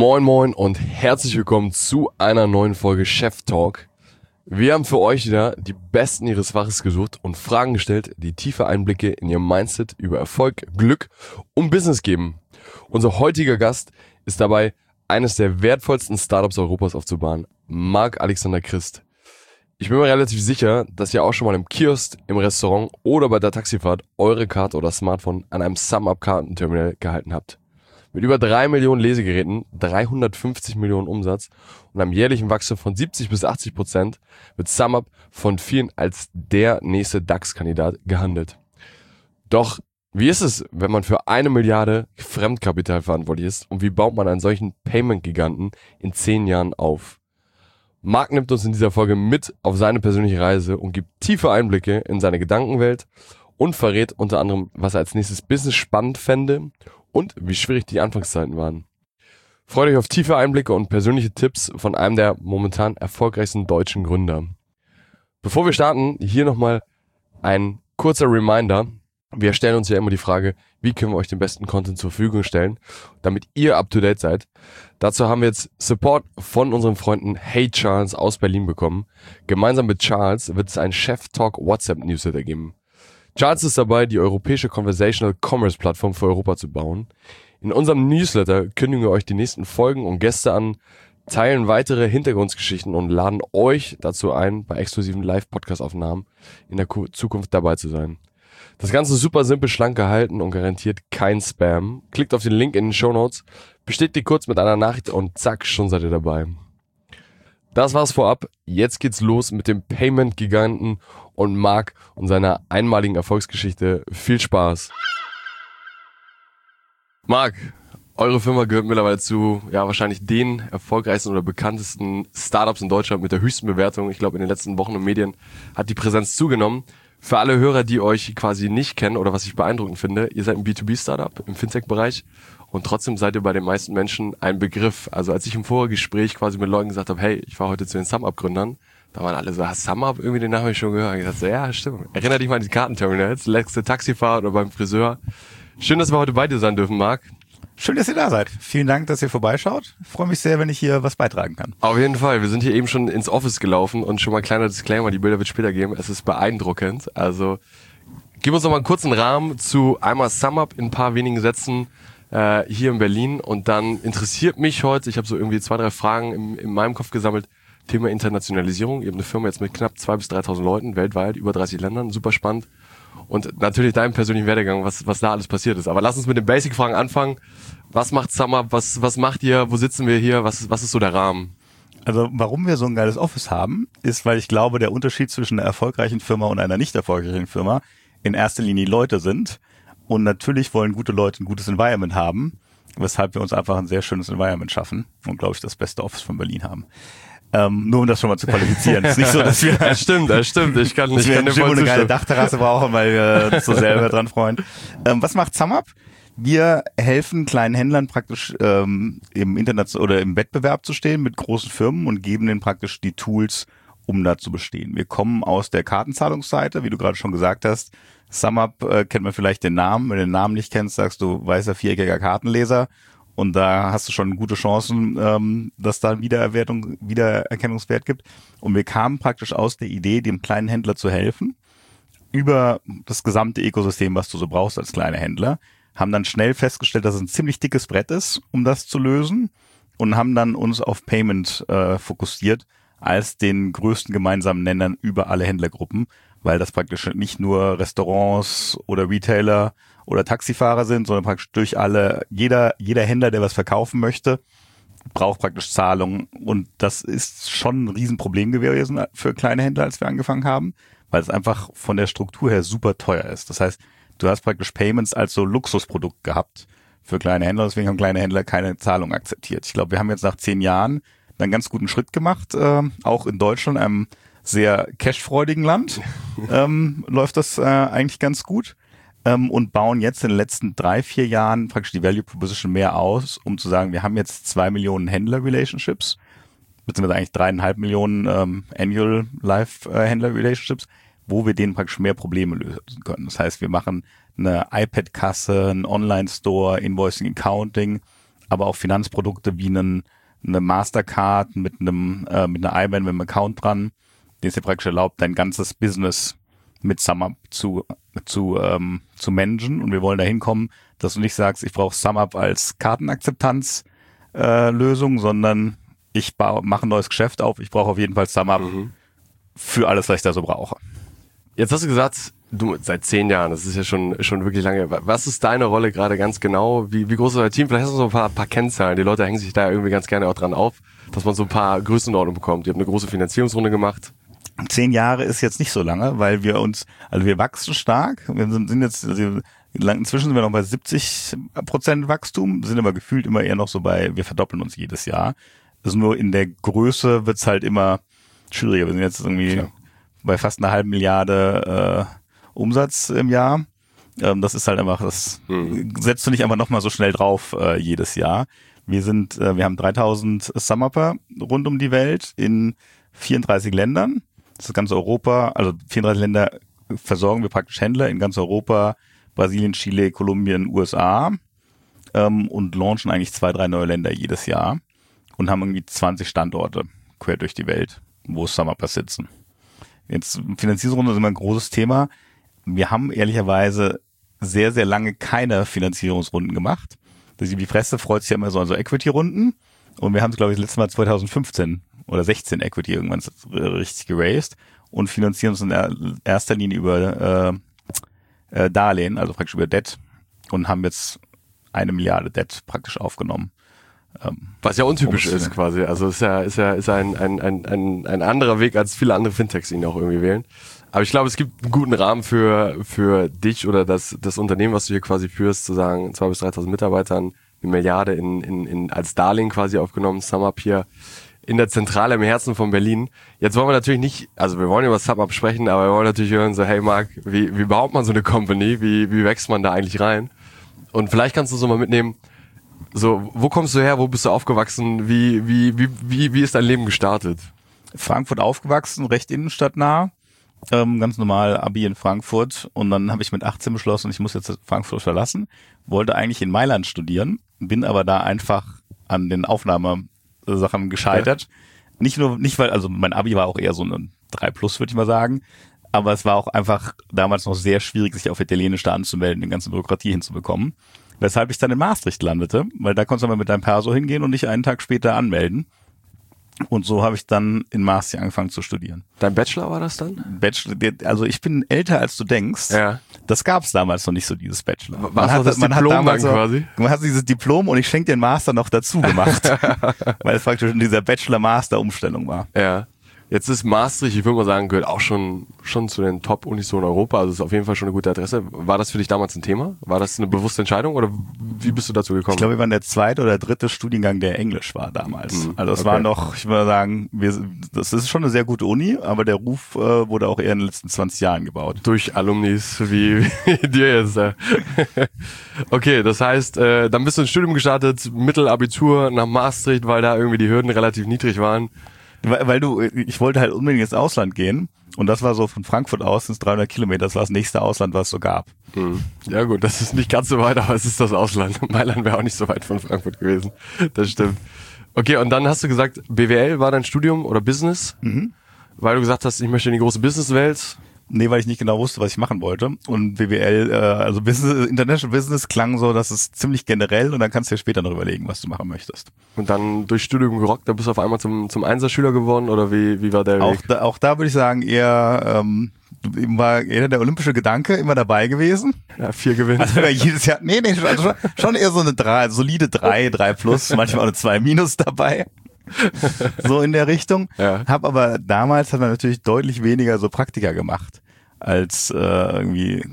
Moin Moin und herzlich willkommen zu einer neuen Folge Chef Talk. Wir haben für euch wieder die Besten ihres Faches gesucht und Fragen gestellt, die tiefe Einblicke in ihr Mindset über Erfolg, Glück und Business geben. Unser heutiger Gast ist dabei, eines der wertvollsten Startups Europas aufzubauen, Marc Alexander Christ. Ich bin mir relativ sicher, dass ihr auch schon mal im Kiosk, im Restaurant oder bei der Taxifahrt eure Karte oder Smartphone an einem SumUp-Kartenterminal gehalten habt. Mit über 3 Millionen Lesegeräten, 350 Millionen Umsatz und einem jährlichen Wachstum von 70-80% wird SumUp von vielen als der nächste DAX-Kandidat gehandelt. Doch wie ist es, wenn man für 1 Milliarde Fremdkapital verantwortlich ist und wie baut man einen solchen Payment-Giganten in 10 Jahren auf? Marc nimmt uns in dieser Folge mit auf seine persönliche Reise und gibt tiefe Einblicke in seine Gedankenwelt und verrät unter anderem, was er als nächstes Business spannend fände und wie schwierig die Anfangszeiten waren. Freut euch auf tiefe Einblicke und persönliche Tipps von einem der momentan erfolgreichsten deutschen Gründer. Bevor wir starten, hier nochmal ein kurzer Reminder. Wir stellen uns ja immer die Frage, wie können wir euch den besten Content zur Verfügung stellen, damit ihr up to date seid. Dazu haben wir jetzt Support von unseren Freunden Hey Charles aus Berlin bekommen. Gemeinsam mit Charles wird es einen Chef Talk WhatsApp Newsletter geben. Charles ist dabei, die europäische Conversational Commerce Plattform für Europa zu bauen. In unserem Newsletter kündigen wir euch die nächsten Folgen und Gäste an, teilen weitere Hintergrundgeschichten und laden euch dazu ein, bei exklusiven Live-Podcast-Aufnahmen in der Zukunft dabei zu sein. Das Ganze ist super simpel, schlank gehalten und garantiert kein Spam. Klickt auf den Link in den Shownotes, bestätigt kurz mit einer Nachricht und zack, schon seid ihr dabei. Das war's vorab. Jetzt geht's los mit dem Payment-Giganten und Marc und seiner einmaligen Erfolgsgeschichte. Viel Spaß. Marc, eure Firma gehört mittlerweile zu wahrscheinlich den erfolgreichsten oder bekanntesten Startups in Deutschland mit der höchsten Bewertung. Ich glaube, in den letzten Wochen und Medien hat die Präsenz zugenommen. Für alle Hörer, die euch quasi nicht kennen oder was ich beeindruckend finde, ihr seid ein B2B-Startup im Fintech-Bereich und trotzdem seid ihr bei den meisten Menschen ein Begriff. Also als ich im Vorgespräch quasi mit Leuten gesagt habe, hey, ich fahre heute zu den SumUp-Gründern, da waren alle so, SumUp, irgendwie den Namen habe ich schon gehört. Ich dachte so, ja, stimmt. Erinnere dich mal an die Kartenterminals, letzte Taxifahrt oder beim Friseur. Schön, dass wir heute bei dir sein dürfen, Marc. Schön, dass ihr da seid. Vielen Dank, dass ihr vorbeischaut. Ich freue mich sehr, wenn ich hier was beitragen kann. Auf jeden Fall. Wir sind hier eben schon ins Office gelaufen und schon mal ein kleiner Disclaimer, die Bilder wird später geben. Es ist beeindruckend. Also gib uns noch mal einen kurzen Rahmen zu einmal SumUp in ein paar wenigen Sätzen hier in Berlin. Und dann interessiert mich heute, ich habe so irgendwie 2, 3 Fragen in meinem Kopf gesammelt, Thema Internationalisierung. Ihr habt eine Firma jetzt mit knapp 2.000 bis 3.000 Leuten weltweit, über 30 Ländern, super spannend. Und natürlich deinen persönlichen Werdegang, was da alles passiert ist. Aber lass uns mit den Basic-Fragen anfangen. Was macht SumUp? Was macht ihr? Wo sitzen wir hier? Was ist so der Rahmen? Also warum wir so ein geiles Office haben, ist, weil ich glaube, der Unterschied zwischen einer erfolgreichen Firma und einer nicht erfolgreichen Firma in erster Linie Leute sind. Und natürlich wollen gute Leute ein gutes Environment haben, weshalb wir uns einfach ein sehr schönes Environment schaffen und, glaube ich, das beste Office von Berlin haben. Nur um das schon mal zu qualifizieren. Es ist nicht so, dass wir Das stimmt. Ich kann dass wir dem voll eine geile zustimmen. Dachterrasse brauchen, weil wir uns so selber dran freuen. Was macht SumUp? Wir helfen kleinen Händlern praktisch im Internet oder im Wettbewerb zu stehen mit großen Firmen und geben denen praktisch die Tools, um da zu bestehen. Wir kommen aus der Kartenzahlungsseite, wie du gerade schon gesagt hast. SumUp kennt man vielleicht den Namen. Wenn du den Namen nicht kennst, sagst du weißer viereckiger Kartenleser. Und da hast du schon gute Chancen, dass da einen Wiedererkennungswert gibt. Und wir kamen praktisch aus der Idee, dem kleinen Händler zu helfen, über das gesamte Ökosystem, was du so brauchst als kleiner Händler, haben dann schnell festgestellt, dass es ein ziemlich dickes Brett ist, um das zu lösen, und haben dann uns auf Payment fokussiert als den größten gemeinsamen Nennern über alle Händlergruppen, weil das praktisch nicht nur Restaurants oder Retailer oder Taxifahrer sind, sondern praktisch durch jeder Händler, der was verkaufen möchte, braucht praktisch Zahlung. Und das ist schon ein Riesenproblem gewesen für kleine Händler, als wir angefangen haben, weil es einfach von der Struktur her super teuer ist. Das heißt, du hast praktisch Payments als so Luxusprodukt gehabt für kleine Händler, deswegen haben kleine Händler keine Zahlung akzeptiert. Ich glaube, wir haben jetzt nach 10 Jahren einen ganz guten Schritt gemacht, auch in Deutschland, einem sehr cashfreudigen Land, läuft das eigentlich ganz gut. Und bauen jetzt in den letzten 3-4 Jahren praktisch die Value Proposition mehr aus, um zu sagen, wir haben jetzt 2 Millionen Händler-Relationships, beziehungsweise eigentlich 3,5 Millionen Annual Live-Händler-Relationships, wo wir denen praktisch mehr Probleme lösen können. Das heißt, wir machen eine iPad-Kasse, einen Online-Store, Invoicing, Accounting, aber auch Finanzprodukte wie eine Mastercard mit einer IBAN, mit einem Account dran, den es dir praktisch erlaubt, dein ganzes Business mit SumUp zu managen. Und wir wollen da hinkommen, dass du nicht sagst, ich brauche SumUp als Kartenakzeptanz Lösung, sondern ich mache ein neues Geschäft auf. Ich brauche auf jeden Fall SumUp für alles, was ich da so brauche. Jetzt hast du gesagt, du seit 10 Jahren, das ist ja schon wirklich lange. Was ist deine Rolle gerade ganz genau? Wie groß ist dein Team? Vielleicht hast du so ein paar Kennzahlen. Die Leute hängen sich da irgendwie ganz gerne auch dran auf, dass man so ein paar Größenordnungen bekommt. Ihr habt eine große Finanzierungsrunde gemacht. 10 Jahre ist jetzt nicht so lange, weil wir wachsen stark. Inzwischen sind wir noch bei 70% Wachstum, sind aber gefühlt immer eher noch so wir verdoppeln uns jedes Jahr. Also nur in der Größe wird's halt immer schwieriger. Wir sind jetzt irgendwie bei fast 1,5 Milliarde Umsatz im Jahr. Das ist halt einfach, das setzt du nicht einfach nochmal so schnell drauf jedes Jahr. Wir haben 3000 SumUpper rund um die Welt in 34 Ländern. Das ist ganz Europa, also 34 Länder versorgen wir praktisch Händler in ganz Europa, Brasilien, Chile, Kolumbien, USA und launchen eigentlich 2, 3 neue Länder jedes Jahr und haben irgendwie 20 Standorte quer durch die Welt, wo SumUpers sitzen. Jetzt Finanzierungsrunde ist immer ein großes Thema. Wir haben ehrlicherweise sehr, sehr lange keine Finanzierungsrunden gemacht. Die Presse freut sich ja immer so an so Equity-Runden und wir haben es, glaube ich, das letzte Mal 2015 oder 16 Equity irgendwann richtig geraced und finanzieren uns in erster Linie über Darlehen, also praktisch über Debt und haben jetzt 1 Milliarde Debt praktisch aufgenommen. Was ja untypisch ist quasi. Also ist ein anderer Weg, als viele andere Fintechs ihn auch irgendwie wählen. Aber ich glaube, es gibt einen guten Rahmen für dich oder das Unternehmen, was du hier quasi führst, zu sagen, 2.000 bis 3.000 Mitarbeitern, 1 Milliarde als Darlehen quasi aufgenommen, SumUp hier in der Zentrale im Herzen von Berlin. Jetzt wollen wir natürlich nicht, also wir wollen über SumUp sprechen, aber wir wollen natürlich hören, so, hey Marc, wie baut man so eine Company? Wie wächst man da eigentlich rein? Und vielleicht kannst du so mal mitnehmen, so, wo kommst du her, wo bist du aufgewachsen, wie ist dein Leben gestartet? Frankfurt aufgewachsen, recht innenstadtnah, ganz normal Abi in Frankfurt und dann habe ich mit 18 beschlossen, ich muss jetzt Frankfurt verlassen, wollte eigentlich in Mailand studieren, bin aber da einfach an den Aufnahmesachen gescheitert. Ja. Nicht weil, also mein Abi war auch eher so ein 3+, würde ich mal sagen, aber es war auch einfach damals noch sehr schwierig, sich auf Italienisch da anzumelden, die ganze Bürokratie hinzubekommen. Weshalb ich dann in Maastricht landete, weil da konntest du mal mit deinem Perso hingehen und dich einen Tag später anmelden. Und so habe ich dann in Maastricht angefangen zu studieren. Dein Bachelor war das dann? Bachelor, also ich bin älter als du denkst. Ja. Das gab es damals noch nicht so, dieses Bachelor. Man hat dieses Diplom und ich schenke dir den Master noch dazu gemacht. Weil es praktisch in dieser Bachelor-Master-Umstellung war. Ja. Jetzt ist Maastricht, ich würde mal sagen, gehört auch schon zu den Top-Unis so in Europa. Also ist auf jeden Fall schon eine gute Adresse. War das für dich damals ein Thema? War das eine bewusste Entscheidung oder wie bist du dazu gekommen? Ich glaube, wir waren der 2. oder 3. Studiengang, der Englisch war damals. Also es war noch, ich würde sagen, das ist schon eine sehr gute Uni, aber der Ruf wurde auch eher in den letzten 20 Jahren gebaut. Durch Alumnis wie dir jetzt. Okay, das heißt, dann bist du ins Studium gestartet, Mittelabitur nach Maastricht, weil da irgendwie die Hürden relativ niedrig waren. Ich wollte halt unbedingt ins Ausland gehen und das war so von Frankfurt aus, sind es 300 Kilometer, das war das nächste Ausland, was es so gab. Ja gut, das ist nicht ganz so weit, aber es ist das Ausland. Mailand wäre auch nicht so weit von Frankfurt gewesen, das stimmt. Okay, und dann hast du gesagt, BWL war dein Studium oder Business, weil du gesagt hast, ich möchte in die große Businesswelt. Nee, weil ich nicht genau wusste, was ich machen wollte. Und BWL, also International Business klang so, das ist ziemlich generell und dann kannst du dir später noch überlegen, was du machen möchtest. Und dann durch Studium gerockt, da bist du auf einmal zum Einserschüler geworden oder wie war der Weg? Auch da würde ich sagen, eher war eher der olympische Gedanke immer dabei gewesen. Ja, 4 Gewinne. Also jedes Jahr, also schon eher so eine 3, solide 3+, manchmal auch eine 2- dabei. So in der Richtung. Ja. Damals hat man natürlich deutlich weniger so Praktika gemacht als irgendwie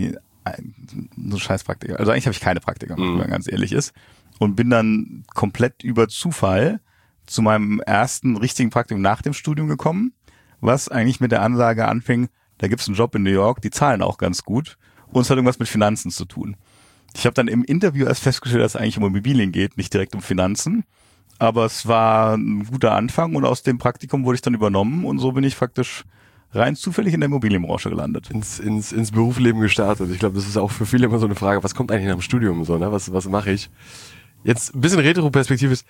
so scheiß Praktika. Also eigentlich habe ich keine Praktika gemacht, wenn man ganz ehrlich ist. Und bin dann komplett über Zufall zu meinem ersten richtigen Praktikum nach dem Studium gekommen, was eigentlich mit der Ansage anfing, da gibt's einen Job in New York, die zahlen auch ganz gut und es hat irgendwas mit Finanzen zu tun. Ich habe dann im Interview erst festgestellt, dass es eigentlich um Immobilien geht, nicht direkt um Finanzen. Aber es war ein guter Anfang und aus dem Praktikum wurde ich dann übernommen und so bin ich praktisch rein zufällig in der Immobilienbranche gelandet. Ins Berufsleben gestartet. Ich glaube, das ist auch für viele immer so eine Frage, was kommt eigentlich nach dem Studium so, ne? Was mache ich? Jetzt ein bisschen Retro-perspektivisch.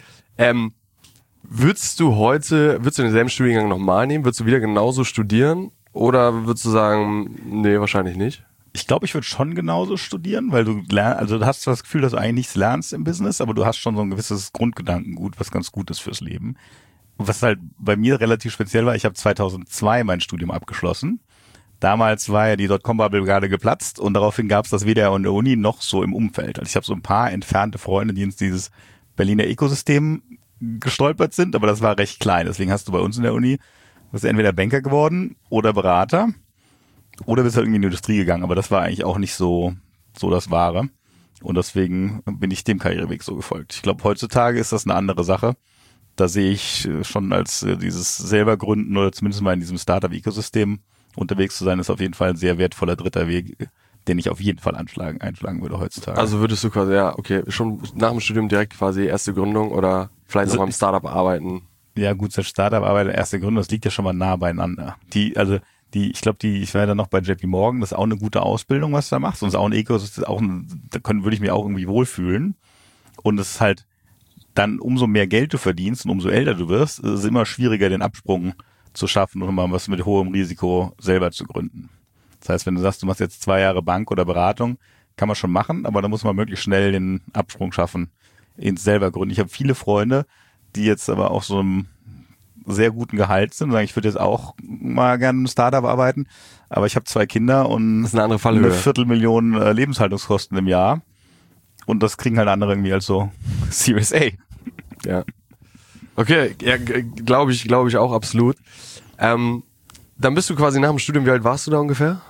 Würdest du denselben Studiengang nochmal nehmen? Würdest du wieder genauso studieren? Oder würdest du sagen, nee, wahrscheinlich nicht? Ich glaube, ich würde schon genauso studieren, weil du hast das Gefühl, dass du eigentlich nichts lernst im Business, aber du hast schon so ein gewisses Grundgedankengut, was ganz gut ist fürs Leben. Was halt bei mir relativ speziell war, ich habe 2002 mein Studium abgeschlossen. Damals war ja die Dotcom-Bubble gerade geplatzt und daraufhin gab es das weder an der Uni noch so im Umfeld. Also ich habe so ein paar entfernte Freunde, die in dieses Berliner Ökosystem gestolpert sind, aber das war recht klein. Deswegen hast du bei uns in der Uni, bist du entweder Banker geworden oder Berater oder bist halt irgendwie in die Industrie gegangen, aber das war eigentlich auch nicht so das Wahre. Und deswegen bin ich dem Karriereweg so gefolgt. Ich glaube, heutzutage ist das eine andere Sache. Da sehe ich schon als dieses selber gründen oder zumindest mal in diesem Startup-Ökosystem unterwegs zu sein, ist auf jeden Fall ein sehr wertvoller dritter Weg, den ich auf jeden Fall einschlagen würde heutzutage. Also würdest du quasi, ja, okay, schon nach dem Studium direkt quasi erste Gründung oder vielleicht noch mal im Startup arbeiten? Ja gut, das Startup arbeitet, erste Gründung, das liegt ja schon mal nah beieinander. Ich war ja dann noch bei JP Morgan, das ist auch eine gute Ausbildung, was du da machst, und es ist auch ein Ecosystem, würde ich mich auch irgendwie wohlfühlen. Und es ist halt dann, umso mehr Geld du verdienst und umso älter du wirst, ist es immer schwieriger, den Absprung zu schaffen und mal was mit hohem Risiko selber zu gründen. Das heißt, wenn du sagst, du machst jetzt 2 Jahre Bank oder Beratung, kann man schon machen, aber da muss man möglichst schnell den Absprung schaffen ins selber gründen. Ich habe viele Freunde, die jetzt aber auch so einem sehr guten Gehalt sind und sagen, ich würde jetzt auch mal gerne im Startup arbeiten, aber ich habe 2 Kinder und das ist eine andere Fallhöhe. 250.000 Lebenshaltungskosten im Jahr und das kriegen halt andere irgendwie als so Series A. Ja. Okay, ja, glaube ich auch absolut. Dann bist du quasi nach dem Studium, wie alt warst du da ungefähr?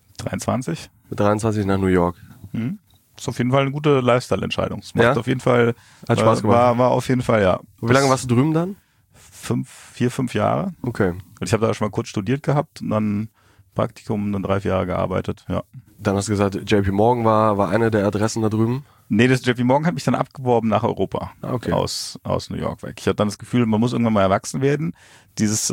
23. Mit 23 nach New York. Ist auf jeden Fall eine gute Lifestyle-Entscheidung. Es macht auf jeden Fall, hat Spaß gemacht. War auf jeden Fall, ja. Und wie lange warst du drüben dann? 5 Jahre. Okay. Und ich habe da schon mal kurz studiert gehabt und dann Praktikum und dann 3-4 Jahre gearbeitet, ja. Dann hast du gesagt, JP Morgan war eine der Adressen da drüben? Nee, das JP Morgan hat mich dann abgeworben nach Europa. Okay. Aus New York weg. Ich hatte dann das Gefühl, man muss irgendwann mal erwachsen werden. Dieses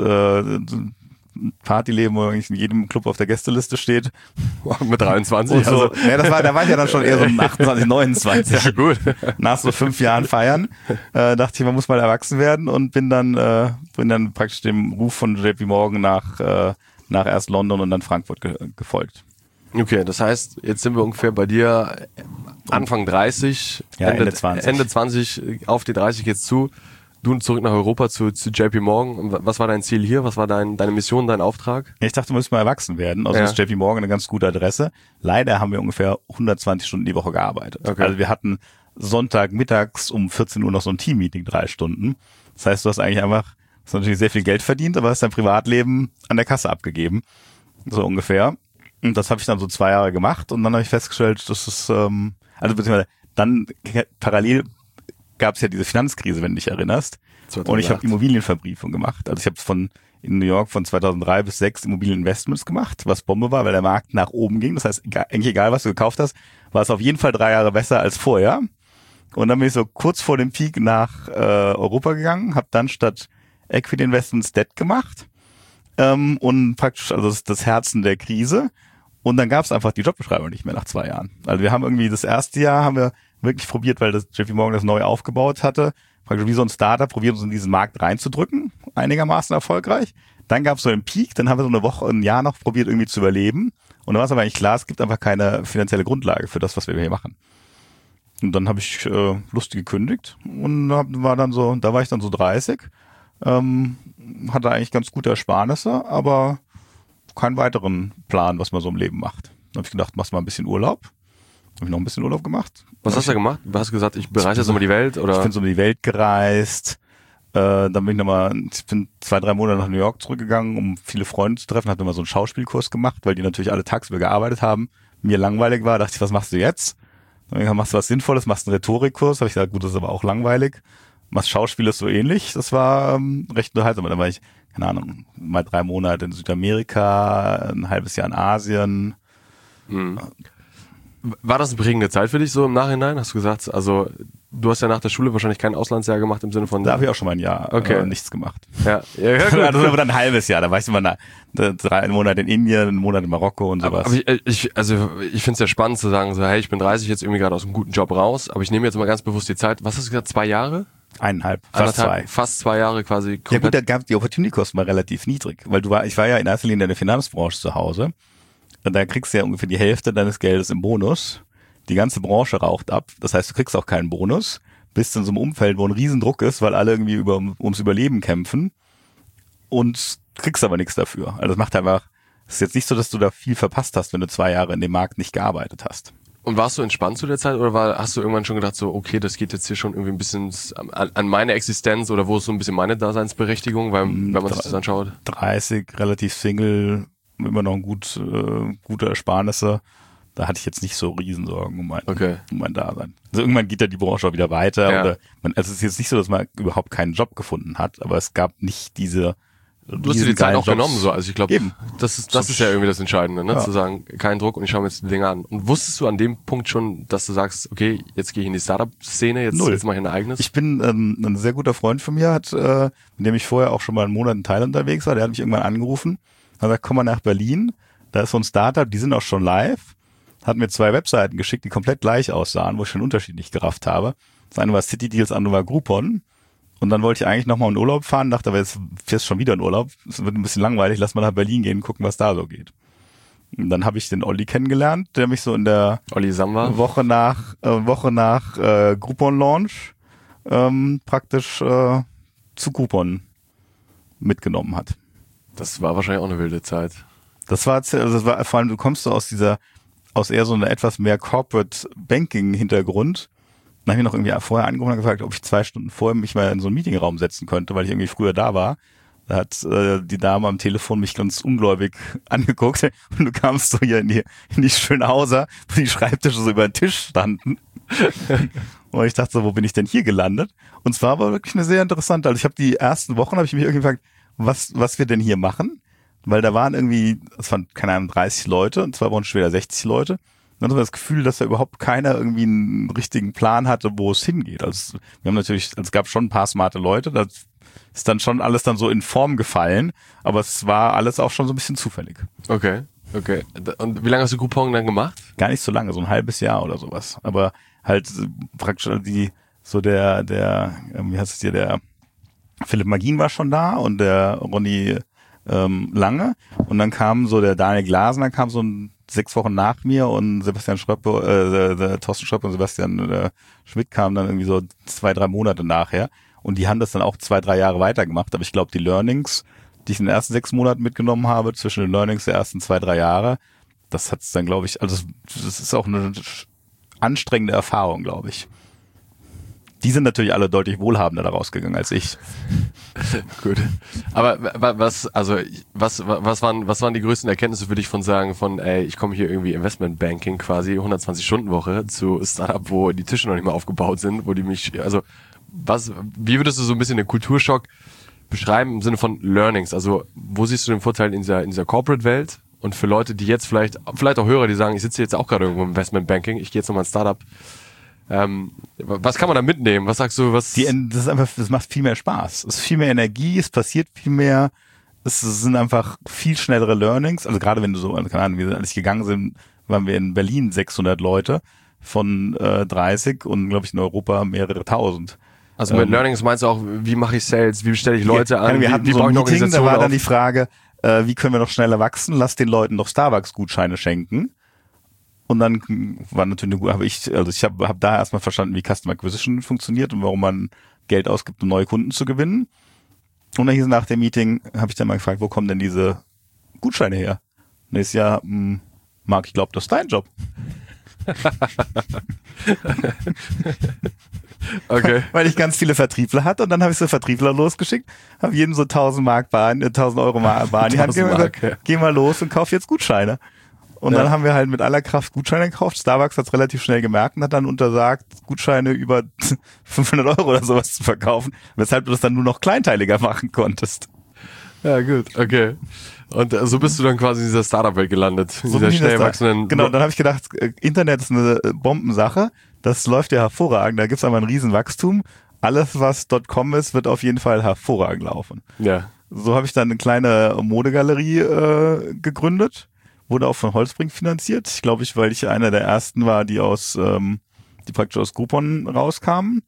Partyleben, wo eigentlich in jedem Club auf der Gästeliste steht. Mit 23? Und so. Ja, da war ich ja dann schon eher so 28, 29. Ja, gut. Nach so 5 Jahren feiern, dachte ich, man muss mal erwachsen werden und bin dann praktisch dem Ruf von JP Morgan nach erst London und dann Frankfurt gefolgt. Okay, das heißt, jetzt sind wir ungefähr bei dir Anfang 30, ja, Ende 20. Ende 20, auf die 30 geht's zu. Du zurück nach Europa zu JP Morgan. Was war dein Ziel hier? Was war deine Mission, dein Auftrag? Ich dachte, wir müssen mal erwachsen werden. Also ist JP Morgan eine ganz gute Adresse. Leider haben wir ungefähr 120 Stunden die Woche gearbeitet. Okay. Also wir hatten Sonntag mittags um 14 Uhr noch so ein Team-Meeting, 3 Stunden. Das heißt, du hast eigentlich hast natürlich sehr viel Geld verdient, aber hast dein Privatleben an der Kasse abgegeben. So ungefähr. Und das habe ich dann so 2 Jahre gemacht und dann habe ich festgestellt, dass es, beziehungsweise dann parallel gab es ja diese Finanzkrise, wenn du dich erinnerst. 2008. Und ich habe Immobilienverbriefung gemacht. Also ich habe in New York von 2003 bis 2006 Immobilieninvestments gemacht, was Bombe war, weil der Markt nach oben ging. Das heißt, eigentlich egal, was du gekauft hast, war es auf jeden Fall 3 Jahre besser als vorher. Und dann bin ich so kurz vor dem Peak nach Europa gegangen, habe dann statt Equity Investments Debt gemacht und praktisch also das Herzen der Krise. Und dann gab es einfach die Jobbeschreibung nicht mehr nach 2 Jahren. Also wir haben irgendwie das erste Jahr haben wir wirklich probiert, weil das JP Morgan das neu aufgebaut hatte, praktisch wie so ein Startup, probiert uns in diesen Markt reinzudrücken, einigermaßen erfolgreich. Dann gab es so einen Peak, dann haben wir so eine Woche, ein Jahr noch probiert irgendwie zu überleben. Und dann war es aber eigentlich klar, es gibt einfach keine finanzielle Grundlage für das, was wir hier machen. Und dann habe ich lustig gekündigt und da war ich dann so 30, hatte eigentlich ganz gute Ersparnisse, aber keinen weiteren Plan, was man so im Leben macht. Dann habe ich gedacht, machst mal ein bisschen Urlaub. Habe ich noch ein bisschen Urlaub gemacht. Was hast du gemacht? Du hast gesagt, ich bereise jetzt um die Welt, oder? Ich bin so um die Welt gereist. Dann bin ich bin 2-3 Monate nach New York zurückgegangen, um viele Freunde zu treffen. Habe immer so einen Schauspielkurs gemacht, weil die natürlich alle tagsüber gearbeitet haben. Mir langweilig war, dachte ich, was machst du jetzt? Dann machst du was Sinnvolles, machst einen Rhetorikkurs. Habe ich gesagt, gut, das ist aber auch langweilig. Machst Schauspiel ist so ähnlich. Das war recht unterhaltsam. Dann war ich, keine Ahnung, mal 3 Monate in Südamerika, ein halbes Jahr in Asien. War das eine prägende Zeit für dich so im Nachhinein? Hast du gesagt, also du hast ja nach der Schule wahrscheinlich kein Auslandsjahr gemacht im Sinne von... Da habe ich auch schon mal ein Jahr nichts gemacht. Ja, gut. Also aber dann ein halbes Jahr. Da war ich immer 3 Monate in Indien, einen Monat in Marokko und sowas. Aber ich finde es ja spannend zu sagen, so hey, ich bin 30, jetzt irgendwie gerade aus einem guten Job raus, aber ich nehme jetzt mal ganz bewusst die Zeit. Was hast du gesagt, 2 Jahre? 1,5, fast 2. Fast 2 Jahre quasi. Ja gut, da gab die Opportunity-Kosten mal relativ niedrig, weil ich war ja in erster Linie in der Finanzbranche zu Hause. Und da kriegst du ja ungefähr die Hälfte deines Geldes im Bonus. Die ganze Branche raucht ab. Das heißt, du kriegst auch keinen Bonus. Bist in so einem Umfeld, wo ein Riesendruck ist, weil alle irgendwie ums Überleben kämpfen. Und kriegst aber nichts dafür. Also das macht einfach, es ist jetzt nicht so, dass du da viel verpasst hast, wenn du 2 Jahre in dem Markt nicht gearbeitet hast. Und warst du entspannt zu der Zeit oder hast du irgendwann schon gedacht so, okay, das geht jetzt hier schon irgendwie ein bisschen an meine Existenz oder wo ist so ein bisschen meine Daseinsberechtigung, weil wenn man sich das anschaut? 30, relativ Single, immer noch gute Ersparnisse. Da hatte ich jetzt nicht so Riesensorgen um mein Dasein. Also irgendwann geht ja die Branche auch wieder weiter. Ja. Oder also es ist jetzt nicht so, dass man überhaupt keinen Job gefunden hat, aber es gab nicht diese. Du hast dir die Zeit auch genommen, so. Also ich glaube, das ist ja irgendwie das Entscheidende, ne? Ja. Zu sagen, kein Druck und ich schaue mir jetzt die Dinge an. Und wusstest du an dem Punkt schon, dass du sagst, okay, jetzt gehe ich in die Startup-Szene, jetzt mache ich ein eigenes? Ich bin, ein sehr guter Freund von mir mit dem ich vorher auch schon mal einen Monat in Thailand unterwegs war, der hat mich irgendwann angerufen, hat gesagt, komm mal nach Berlin, da ist so ein Startup, die sind auch schon live, hat mir 2 Webseiten geschickt, die komplett gleich aussahen, wo ich schon Unterschied nicht gerafft habe. Das eine war City Deals, das andere war Groupon. Und dann wollte ich eigentlich nochmal in Urlaub fahren, dachte aber jetzt fährst schon wieder in Urlaub, es wird ein bisschen langweilig, lass mal nach Berlin gehen, gucken, was da so geht. Und dann habe ich den Olli kennengelernt, der mich so in der Olli Samba. Woche nach Groupon-Launch praktisch zu Groupon mitgenommen hat. Das war wahrscheinlich auch eine wilde Zeit. Das war vor allem, du kommst so aus eher so einer etwas mehr Corporate Banking Hintergrund. Dann habe ich noch irgendwie vorher angerufen und gefragt, ob ich 2 Stunden vorher mich mal in so einen Meetingraum setzen könnte, weil ich irgendwie früher da war. Da hat die Dame am Telefon mich ganz ungläubig angeguckt und du kamst so hier in die Schönhauser, wo die Schreibtische so über den Tisch standen. Und ich dachte so, wo bin ich denn hier gelandet? Und zwar war wirklich eine sehr interessante, also ich habe die ersten Wochen, habe ich mich irgendwie gefragt, was wir denn hier machen? Weil da waren irgendwie, es waren, keine Ahnung, 30 Leute und 2 Wochen später 60 Leute. Und dann hatte das Gefühl, dass da überhaupt keiner irgendwie einen richtigen Plan hatte, wo es hingeht. Also wir haben natürlich, es gab schon ein paar smarte Leute, das ist dann schon alles dann so in Form gefallen, aber es war alles auch schon so ein bisschen zufällig. Okay. Und wie lange hast du Groupon dann gemacht? Gar nicht so lange, so ein halbes Jahr oder sowas. Aber halt praktisch wie heißt es hier, der Philipp Magin war schon da und der Ronny Lange. Und dann kam so der Daniel Glasner, kam so 6 Wochen nach mir und Sebastian Schröppe, der Thorsten Schröppe und Sebastian Schmidt kamen dann irgendwie so 2-3 Monate nachher. Und die haben das dann auch 2-3 Jahre weitergemacht. Aber ich glaube, die Learnings, die ich in den ersten 6 Monaten mitgenommen habe, zwischen den Learnings der ersten 2-3 Jahre, das hat's dann, glaube ich, also das ist auch eine anstrengende Erfahrung, glaube ich. Die sind natürlich alle deutlich wohlhabender daraus gegangen als ich. Gut. Aber was waren die größten Erkenntnisse für dich von sagen, ich komme hier irgendwie Investmentbanking quasi 120-Stunden-Woche zu Startup, wo die Tische noch nicht mal aufgebaut sind, wie würdest du so ein bisschen den Kulturschock beschreiben im Sinne von Learnings? Also, wo siehst du den Vorteil in dieser Corporate-Welt? Und für Leute, die jetzt vielleicht auch Hörer, die sagen, ich sitze jetzt auch gerade irgendwo im Investmentbanking, ich gehe jetzt nochmal ins Startup. Was kann man da mitnehmen? Was sagst du? Das macht viel mehr Spaß. Es ist viel mehr Energie, es passiert viel mehr. Es sind einfach viel schnellere Learnings. Also gerade wenn du so, keine Ahnung, als ich gegangen sind, waren wir in Berlin 600 Leute von 30 und glaube ich in Europa mehrere tausend. Also mit Learnings meinst du auch, wie mache ich Sales, wie stelle ich Leute an, wir hatten wie so baue ein ich eine Meeting, Organisation da war auf? dann die Frage, wie können wir noch schneller wachsen? Lass den Leuten noch Starbucks-Gutscheine schenken. Und dann war natürlich eine gute, ich habe da erstmal verstanden, wie Customer Acquisition funktioniert und warum man Geld ausgibt, um neue Kunden zu gewinnen. Und dann hieß nach dem Meeting, habe ich dann mal gefragt, wo kommen denn diese Gutscheine her? Nächstes Jahr, Marc, ich glaube, das ist dein Job. Okay. Weil ich ganz viele Vertriebler hatte und dann habe ich so Vertriebler losgeschickt, habe jedem so 1.000 Euro Bar in die Hand gegeben und gesagt, geh mal los und kauf jetzt Gutscheine. Und dann haben wir halt mit aller Kraft Gutscheine gekauft. Starbucks hat es relativ schnell gemerkt und hat dann untersagt, Gutscheine über 500 Euro oder sowas zu verkaufen, weshalb du das dann nur noch kleinteiliger machen konntest. Ja, gut, okay. Und so bist du dann quasi in dieser Startup-Welt gelandet, in dieser schnell wachsenden... Genau, dann habe ich gedacht, Internet ist eine Bombensache, das läuft ja hervorragend, da gibt's aber ein Riesenwachstum. Alles, was .com ist, wird auf jeden Fall hervorragend laufen. Ja. So habe ich dann eine kleine Modegalerie gegründet, wurde auch von Holzbrink finanziert. Ich glaube, weil ich einer der ersten war, die praktisch aus Groupon rauskamen.